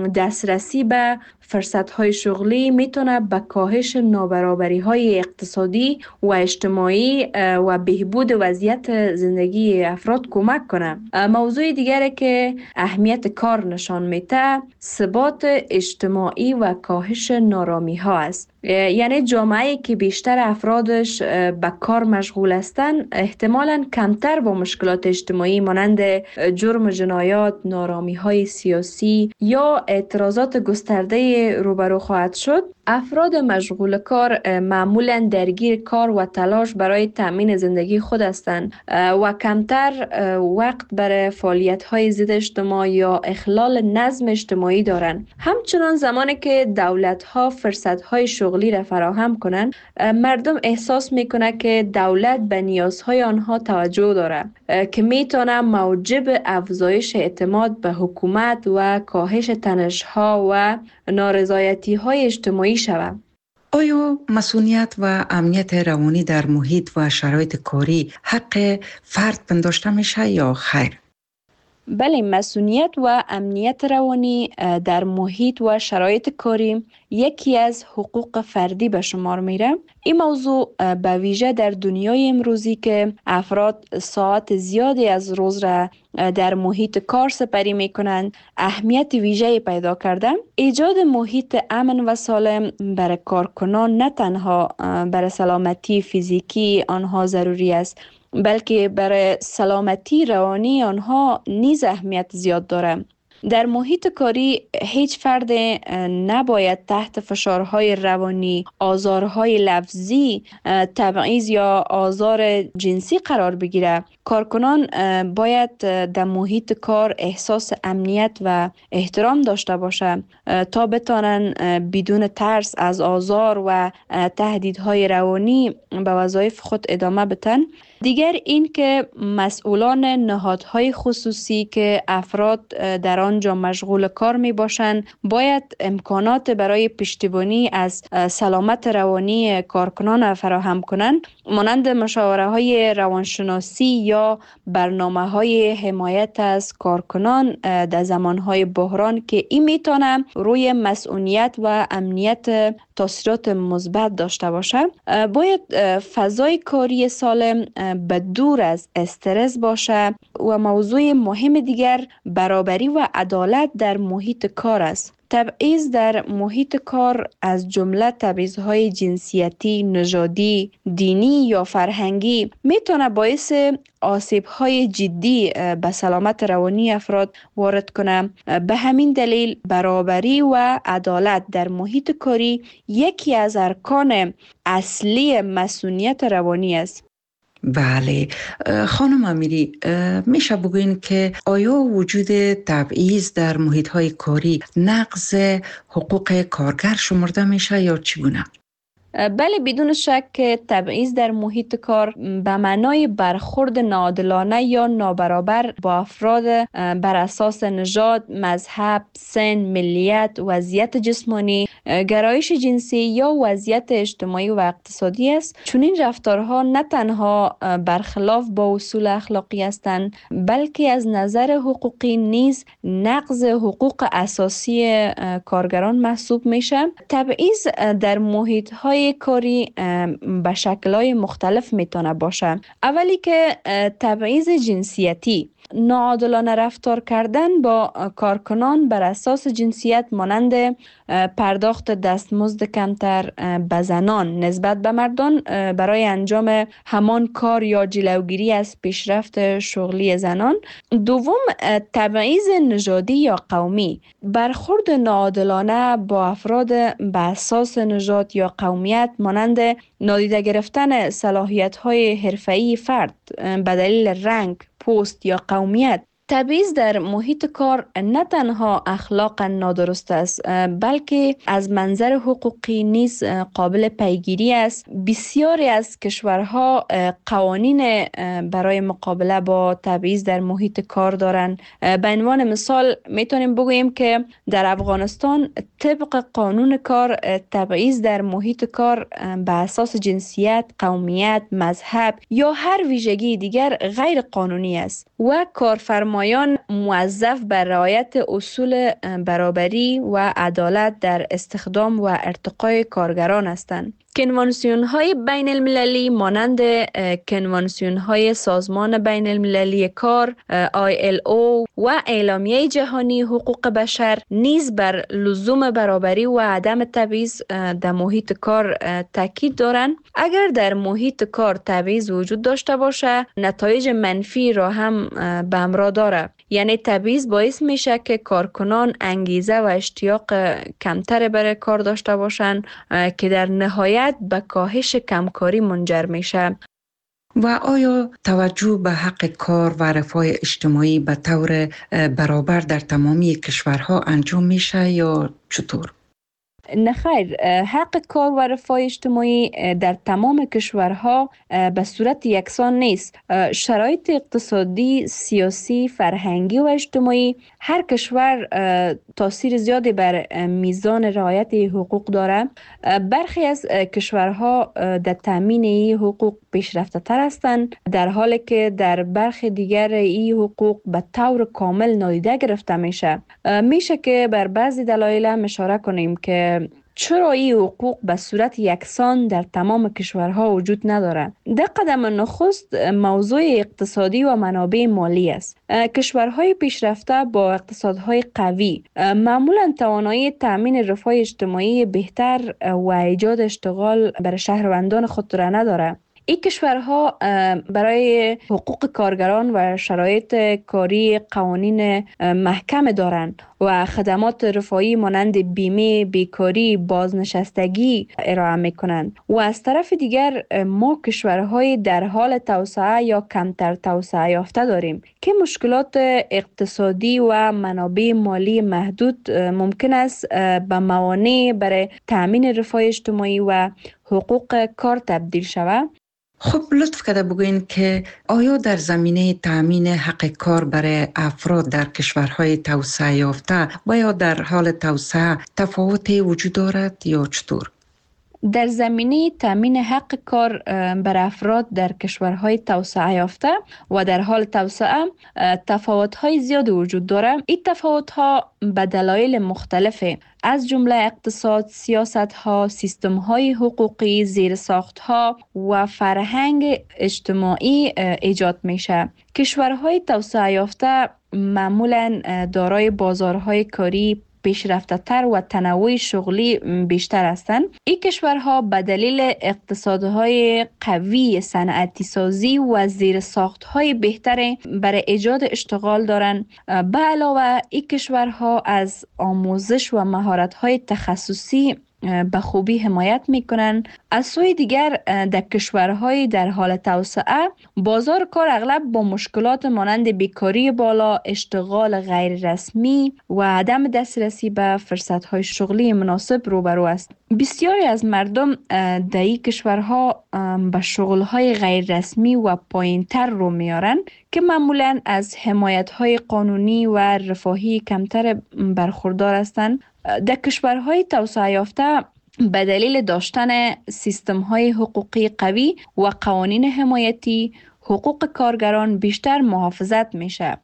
دسترسی به فرصت‌های شغلی میتونه به کاهش نابرابری‌های اقتصادی و اجتماعی و بهبود وضعیت زندگی افراد کمک کنه. موضوع دیگری که اهمیت کار نشان میده، ثبات اجتماعی و کاهش نارامی‌ها است. یعنی جامعه‌ای که بیشتر افرادش به کار مشغول هستند احتمالاً کمتر با مشکلات اجتماعی مانند جرم و جنایات، نارامی‌های سیاسی یا اعتراضات گسترده روبرو خواهد شد. افراد مشغول کار معمولاً درگیر کار و تلاش برای تأمین زندگی خود هستند و کمتر وقت برای فعالیت‌های ضد اجتماع یا اخلال نظم اجتماعی دارند. همچنان زمانی که دولت‌ها فرصت‌های شغلی را فراهم کنند، مردم احساس می‌کنند که دولت به نیازهای آنها توجه دارد که می‌تواند موجب افزایش اعتماد به حکومت و کاهش تنش‌ها و نارضایتی‌های اجتماعی شود. آیا مسئولیت و امنیت روانی در محیط و شرایط کاری حق فرد پنداشته میشه یا خیر؟ بله، مسئولیت و امنیت روانی در محیط و شرایط کاری یکی از حقوق فردی به شمار میره. این موضوع به ویژه در دنیای امروزی که افراد ساعت زیادی از روز را در محیط کار سپری میکنند اهمیت ویژه‌ای پیدا کرده. ایجاد محیط امن و سالم برای کارکنان نه تنها برای سلامتی فیزیکی آنها ضروری است، بلکه برای سلامتی روانی آنها نیز اهمیت زیاد دارد. در محیط کاری هیچ فرد نباید تحت فشارهای روانی، آزارهای لفظی، تبعیض یا آزار جنسی قرار بگیره. کارکنان باید در محیط کار احساس امنیت و احترام داشته باشه تا بتانن بدون ترس از آزار و تهدیدهای روانی به وظایف خود ادامه بدن. دیگر این که مسئولان نهادهای خصوصی که افراد در آنجا مشغول کار می باشند باید امکانات برای پشتیبانی از سلامت روانی کارکنان فراهم کنند، مانند مشاوره های روانشناسی یا برنامه های حمایت از کارکنان در زمانهای بحران که این میتونه روی مسئولیت و امنیت تاثیرات مثبت داشته باشه. باید فضای کاری سالم به دور از استرس باشه و موضوع مهم دیگر برابری و عدالت در محیط کار است. تبعیض در محیط کار از جمله تبعیض‌های جنسیتی، نژادی، دینی یا فرهنگی میتونه باعث آسیب‌های جدی به سلامت روانی افراد وارد کنه. به همین دلیل برابری و عدالت در محیط کاری یکی از ارکان اصلی مسئولیت روانی است. بله خانم امیری، میشه بگوین که آیا وجود تبعیض در محیط‌های کاری نقض حقوق کارگر شمرده میشه یا چگونه؟ بله، بدون شک تبعیض در محیط کار به معنای برخورد ناعادلانه یا نابرابر با افراد بر اساس نژاد، مذهب، سن، ملیت، وضعیت جسمانی، گرایش جنسی یا وضعیت اجتماعی و اقتصادی است. چون این رفتارها نه تنها برخلاف با اصول اخلاقی هستند، بلکه از نظر حقوقی نیز نقض حقوق اساسی کارگران محسوب میشه. تبعیض در محیط‌های کاری به شکل‌های مختلف میتونه باشه. اولی که تبعیض جنسیتی، ناعادلانه رفتار کردن با کارکنان بر اساس جنسیت، مانند پرداخت دستمزد کمتر به زنان نسبت به مردان برای انجام همان کار یا جلوگیری از پیشرفت شغلی زنان. دوم، تبعیض نژادی یا قومی، برخورد ناعادلانه با افراد به اساس نژاد یا قومیت، مانند نادیده گرفتن صلاحیت‌های حرفه‌ای فرد به دلیل رنگ، پوست یا قومیت. تبعیض در محیط کار نه تنها اخلاقا نادرست است، بلکه از منظر حقوقی نیز قابل پیگیری است. بسیاری از کشورها قوانین برای مقابله با تبعیض در محیط کار دارند. به عنوان مثال میتونیم بگوییم که در افغانستان طبق قانون کار، تبعیض در محیط کار به اساس جنسیت، قومیت، مذهب یا هر ویژگی دیگر غیر قانونی است و کارفرمایان موظف بر رعایت اصول برابری و عدالت در استخدام و ارتقای کارگران هستند. کنوانسیون‌های بین المللی مانند کنوانسیون‌های سازمان بین المللی کار ILO و اعلامیه جهانی حقوق بشر نیز بر لزوم برابری و عدم تبعیض در محیط کار تاکید دارند. اگر در محیط کار تبعیض وجود داشته باشه، نتایج منفی را هم به همراه داره. یعنی تبعیض باعث میشه که کارکنان انگیزه و اشتیاق کمتر برای کار داشته باشند که در نهایت به کاهش کمکاری منجر میشه. و آیا توجه به حق کار و رفاه اجتماعی به طور برابر در تمامی کشورها انجام میشه یا چطور؟ نه خیر، حق کار و رفاه اجتماعی در تمام کشورها به صورت یکسان نیست. شرایط اقتصادی، سیاسی، فرهنگی و اجتماعی هر کشور تاثیر زیادی بر میزان رعایت حقوق داره. برخی از کشورها در تامین این حقوق پیشرفته تر هستند، در حالی که در برخی دیگر این حقوق به طور کامل نادیده گرفته میشه. میشه که بر بعضی دلایل اشاره کنیم که چرا این حقوق به صورت یکسان در تمام کشورها وجود نداره. در قدم نخست موضوع اقتصادی و منابع مالی است. کشورهای پیشرفته با اقتصادهای قوی معمولا توانایی تامین رفاه اجتماعی بهتر و ایجاد اشتغال برای شهروندان خود را نداره. این کشورها برای حقوق کارگران و شرایط کاری قوانین محکم دارند و خدمات رفاهی مانند بیمه، بیکاری، بازنشستگی ارائه میکنند. و از طرف دیگر ما کشورهای در حال توسعه یا کمتر توسعه یافته داریم که مشکلات اقتصادی و منابع مالی محدود ممکن است به موانع برای تأمین رفاه اجتماعی و حقوق کار تبدیل شود. خب لطف کرده بگوین که آیا در زمینه تأمین حق کار برای افراد در کشورهای توسعه یافته و یا در حال توسعه تفاوتی وجود دارد یا چطور؟ در زمینه تأمین حق کار بر افراد در کشورهای توسعه یافته و در حال توسعه تفاوت‌های زیاد وجود دارد. این تفاوت‌ها به دلایل مختلفه، از جمله اقتصاد، سیاست‌ها، سیستم‌های حقوقی، زیرساخت‌ها و فرهنگ اجتماعی ایجاد میشه. کشورهای توسعه یافته معمولاً دارای بازارهای کاری پیشرفته تر و تنوع شغلی بیشتر هستند. این کشورها به دلیل اقتصادهای قوی، صنعتی سازی و زیرساختهای بهتر برای ایجاد اشتغال دارند. به علاوه این کشورها از آموزش و مهارت‌های تخصصی به خوبی حمایت میکنند. از سوی دیگر در کشورهای در حال توسعه بازار کار اغلب با مشکلات مانند بیکاری بالا، اشتغال غیر رسمی و عدم دسترسی به فرصتهای شغلی مناسب روبرو است. بسیاری از مردم در این کشورها به شغلهای غیر رسمی و پایینتر رو میارن که معمولاً از حمایت‌های قانونی و رفاهی کمتر برخوردار هستند. در کشورهای توسعه یافته به دلیل داشتن سیستم‌های حقوقی قوی و قوانین حمایتی، حقوق کارگران بیشتر محافظت میشه.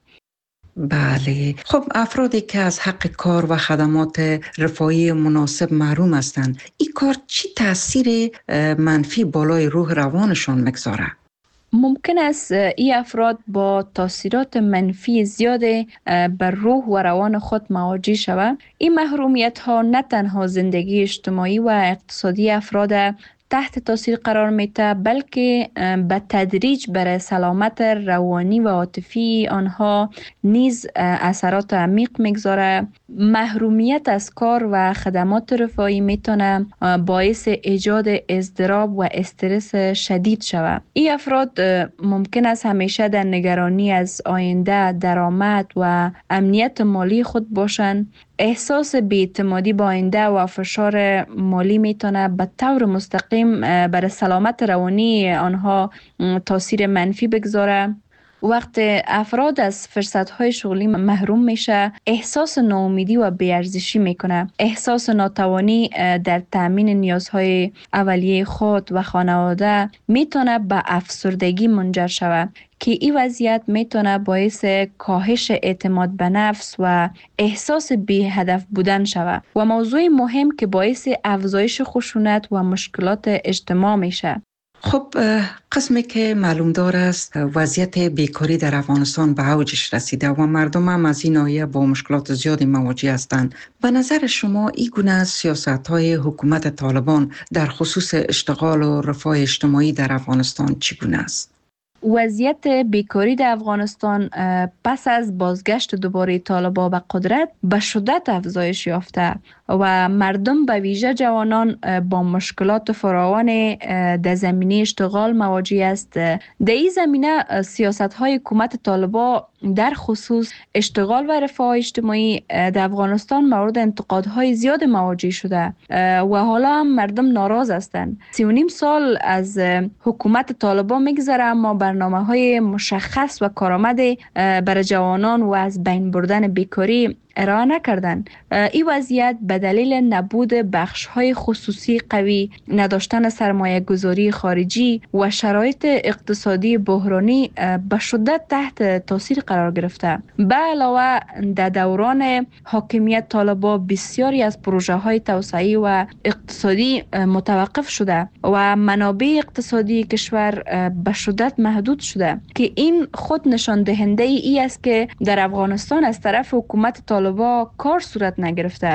بله. خب افرادی که از حق کار و خدمات رفاهی مناسب محروم هستند، این کار چی تاثیر منفی بالای روح روانشان میگذاره؟ ممکن است این افراد با تاثیرات منفی زیاد بر روح و روان خود مواجه شوند. این محرومیت ها نه تنها زندگی اجتماعی و اقتصادی افراد تحت تاثیر قرار میده، بلکه به تدریج بر سلامت روانی و عاطفی آنها نیز اثرات عمیق میگذاره. محرومیت از کار و خدمات رفاهی میتونه باعث ایجاد اضطراب و استرس شدید شود. این افراد ممکن است همیشه در نگرانی از آینده، درآمد و امنیت مالی خود باشند. احساس بی‌اعتمادی با آینده و فشار مالی میتونه به طور مستقیم بر سلامت روانی آنها تاثیر منفی بگذاره. وقت افراد از فرصت‌های شغلی محروم میشه، احساس ناامیدی و بی‌ارزشی میکنه. احساس ناتوانی در تامین نیازهای اولیه خود و خانواده میتونه به افسردگی منجر شود که این وضعیت میتونه باعث کاهش اعتماد به نفس و احساس بی هدف بودن شود و موضوع مهم که باعث افزایش خشونت و مشکلات اجتماع میشه. خب قسمی که معلوم دار است وضعیت بیکاری در افغانستان به اوجش رسیده و مردم هم از این ناحیه با مشکلات زیادی مواجه هستند. به نظر شما این گونه سیاست‌های حکومت طالبان در خصوص اشتغال و رفاه اجتماعی در افغانستان چگونه است؟ وضعیت بیکاری در افغانستان پس از بازگشت دوباره طالبان به قدرت به شدت افزایش یافته و مردم به ویژه جوانان با مشکلات فراوان در زمینه اشتغال مواجه است. در این زمینه سیاست‌های حکومت طالبان در خصوص اشتغال و رفاه اجتماعی در افغانستان مورد انتقادهای زیاد مواجه شده و حالا هم مردم ناراض هستند. 3.5 سال از حکومت طالبان میگذره اما برنامه‌های مشخص و کارآمد برای جوانان و از بین بردن بیکاری ارائه نکردند. این وضعیت به دلیل نبود بخش‌های خصوصی قوی، نداشتن سرمایه‌گذاری خارجی و شرایط اقتصادی بحرانی به شدت تحت تاثیر قرار گرفته. به علاوه در دوران حاکمیت طالبان بسیاری از پروژه‌های توسعه‌ای و اقتصادی متوقف شده و منابع اقتصادی کشور به شدت محدود شده که این خود نشان دهنده ای است که در افغانستان از طرف حکومت طالبان کار صورت نگرفته.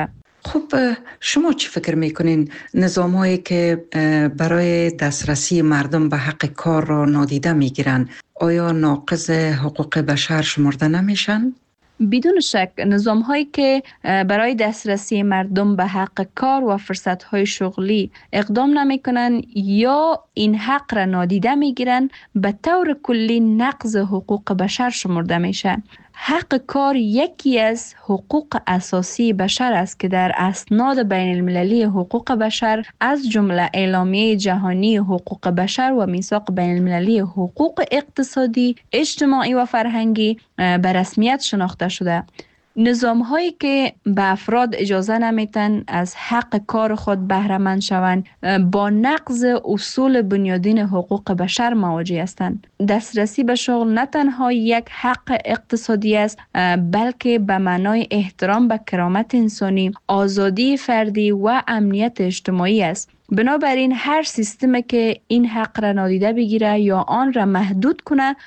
خب شما چی فکر میکنین نظام‌هایی که برای دسترسی مردم به حق کار را نادیده میگیرن آیا ناقض حقوق بشر شمرده نمیشن؟ بدون شک نظام هایی که برای دسترسی مردم به حق کار و فرصت های شغلی اقدام نمی کنن یا این حق را نادیده می گیرن به طور کلی نقض حقوق بشر شمرده میشه. حق کار یکی از حقوق اساسی بشر است که در اسناد بین المللی حقوق بشر از جمله اعلامیه جهانی حقوق بشر و میثاق بین المللی حقوق اقتصادی، اجتماعی و فرهنگی به رسمیت شناخته شده. نظام هایی که به افراد اجازه نمیتن از حق کار خود بهره مند شوند با نقض اصول بنیادین حقوق بشر مواجه هستند. دسترسی به شغل نه تنها یک حق اقتصادی است بلکه به معنای احترام به کرامت انسانی، آزادی فردی و امنیت اجتماعی است. بنابراین هر سیستمی که این حق را نادیده بگیره یا آن را محدود کنه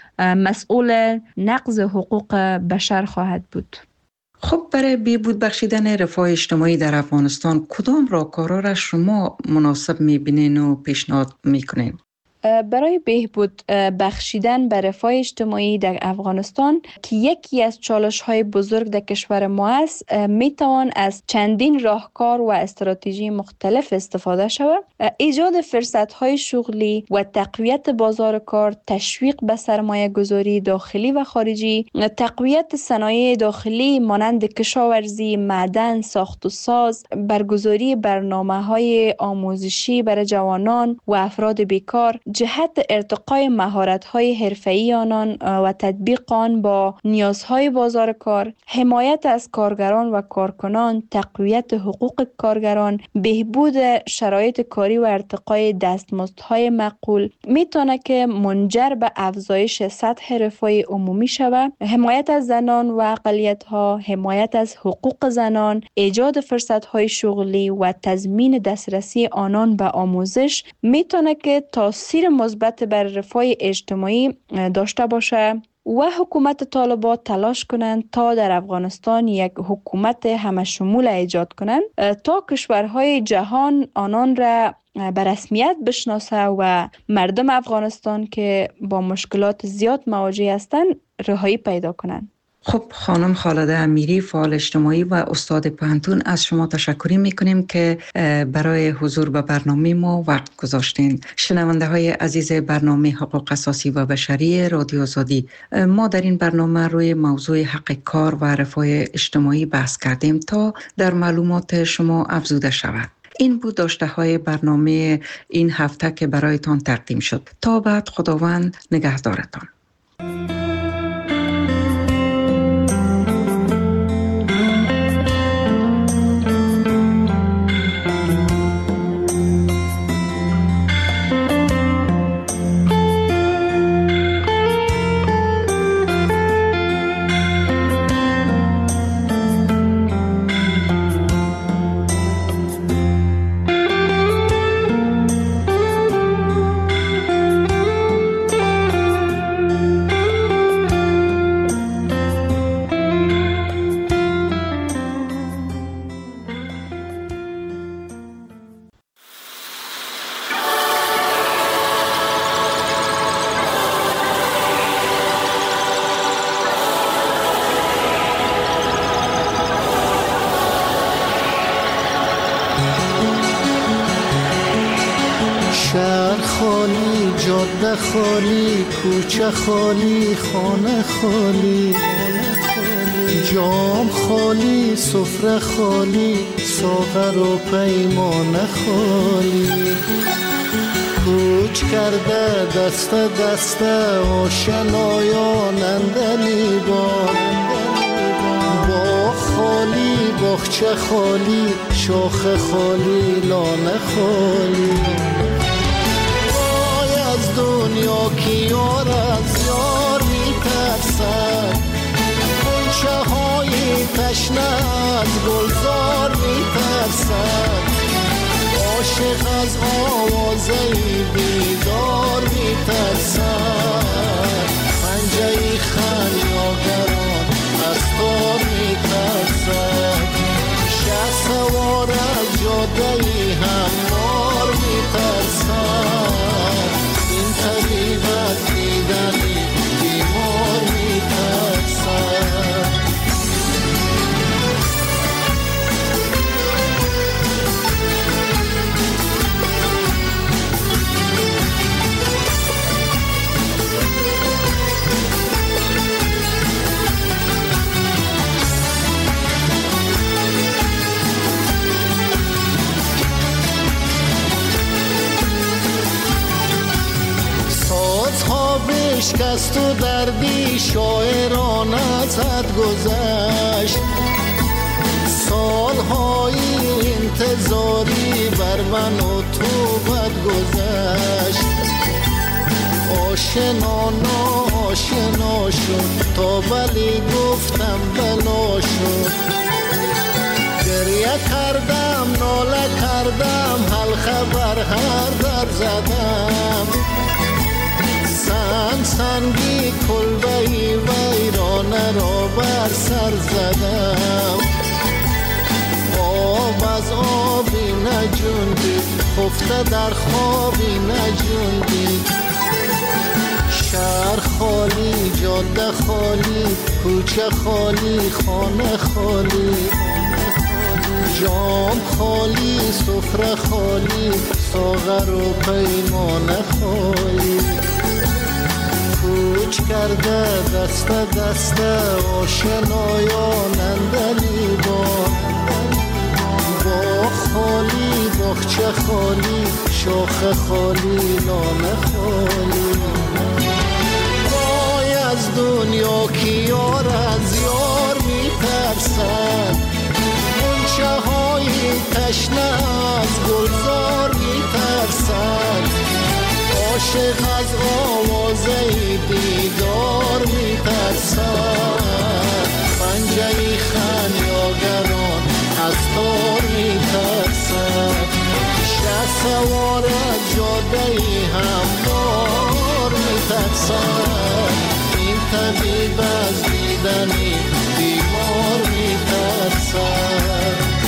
مسئول نقض حقوق بشر خواهد بود. خب برای بهبود بخشیدن رفاه اجتماعی در افغانستان کدام راهکارها را شما مناسب می‌بینین و پیشنهاد می‌کنین؟ برای بهبود بخشیدن به رفاه اجتماعی در افغانستان که یکی از چالش‌های بزرگ در کشور ما است، میتوان از چندین راهکار و استراتژی مختلف استفاده شود. ایجاد فرصت‌های شغلی و تقویت بازار کار، تشویق به سرمایه گذاری داخلی و خارجی، تقویت صنایع داخلی مانند کشاورزی، معدن، ساخت و ساز، برگزاری برنامه‌های آموزشی برای جوانان و افراد بیکار، جهت ارتقای مهارت‌های حرفه‌ای آنان و تطبیق آن با نیازهای بازار کار، حمایت از کارگران و کارکنان، تقویت حقوق کارگران، بهبود شرایط کاری و ارتقای دستمزدهای معقول میتونه که منجر به افزایش سطح رفاه عمومی شود. حمایت از زنان و اقلیت‌ها، حمایت از حقوق زنان، ایجاد فرصت‌های شغلی و تضمین دسترسی آنان به آموزش میتونه که تاثیر مثبت بر رفاه اجتماعی داشته باشه و حکومت طالبان تلاش کنند تا در افغانستان یک حکومت همه شمول ایجاد کنند تا کشورهای جهان آنان را به رسمیت بشناسه و مردم افغانستان که با مشکلات زیاد مواجه هستند رهایی پیدا کنند. خب خانم خالده امیری، فعال اجتماعی و استاد پوهنتون، از شما تشکر میکنیم که برای حضور به برنامه ما وقت گذاشتین. شنونده های عزیز برنامه حقوق اساسی و بشری رادیو آزادی، ما در این برنامه روی موضوع حق کار و رفاه اجتماعی بحث کردیم تا در معلومات شما افزوده شود. این بود داشته های برنامه این هفته که برایتان تقدیم شد. تا بعد خداوند نگهدارتان. جاده خالی، کوچه خالی، خانه خالی، جام خالی، سفره خالی، ساغر و پیمانه خالی. کوچ کرده دست دست آشنایان اندلی با خالی، باغچه خالی، شاخ خالی، لانه خالی. دنیا که یار از یار میترسد، غنچه های تشنه از گلزار میترسد، عاشق از آوازه بیدار میترسد، پنجه خمیازگران از تار میترسد، شه سوار از تو دردی شاعران ازت گذشت، سالهای انتظاری بر من و تو بد گذشت. آشنا ناشنا شد تا ولی گفتم بلا شد. گریه کردم ناله کردم حال خبر هر در زدم. سنگی کلبهی ویرانه را بر سر زدم. آب از آبی نجوندید، خفته در خوابی نجوندید. شهر خالی، جاده خالی، کوچه خالی، خانه خالی، جام خالی، سفره خالی، ساغر و پیمانه خالی. کوچ کرده دسته دسته آشنایان اندلیبان. باغ خالی، باغچه خالی، شاخه خالی، لانه خالی. وای از دنیا که یار از یار میترسد، غنچه های تشنه از گلزار میترسد. عاشق از آوازه دیدار میترسد، پنجه خمیازگران از تار میترسد. شه سوار از جاده هموار میترسد، این طبیب از دیدن بیمار میترسد.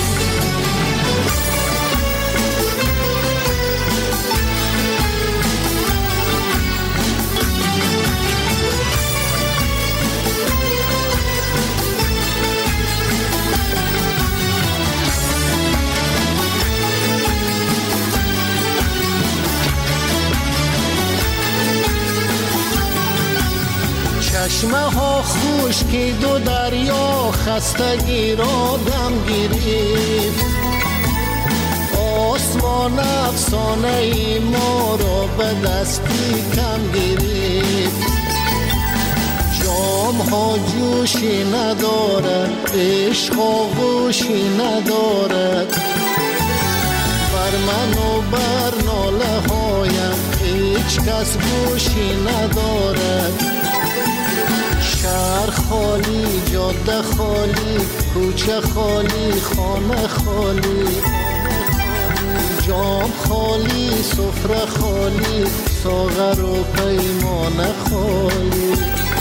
چشمه ها خشکی دو دریا خستگی را دم گرفت. آسمان افسانه ای ما را به دستی کم گرفت. جام ها جوشی ندارد، عشق آغوشی ندارد. بر من و بر ناله هایم هیچ کس گوشی ندارد. شهر خالی، جاده خالی، کوچه خالی، خانه خالی، جام خالی، سفره خالی، ساغر و پیمانه خالی.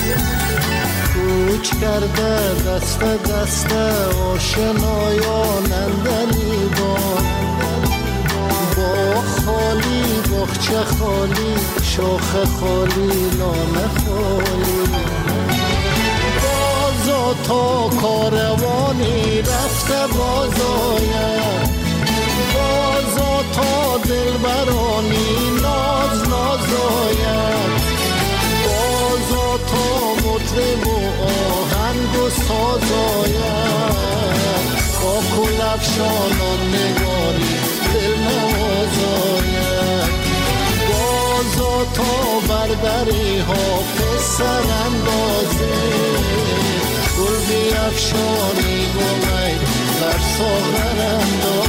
کوچ کرده دسته دسته آشنایان اندلیبان. باغ خالی، باغچه خالی، شاخه خالی، لانه خالی. بازا تا کاروانی رفته بازاید، بازا تا دلبرانی ناز نازاید. بازا تا مطرب و آهنگ و سازاید، با کل افشانان نگاری دل نوازاید. بازا تا بردری حافظ سر اندازه، گل بیفشانی گلی بر ساغر اندازه.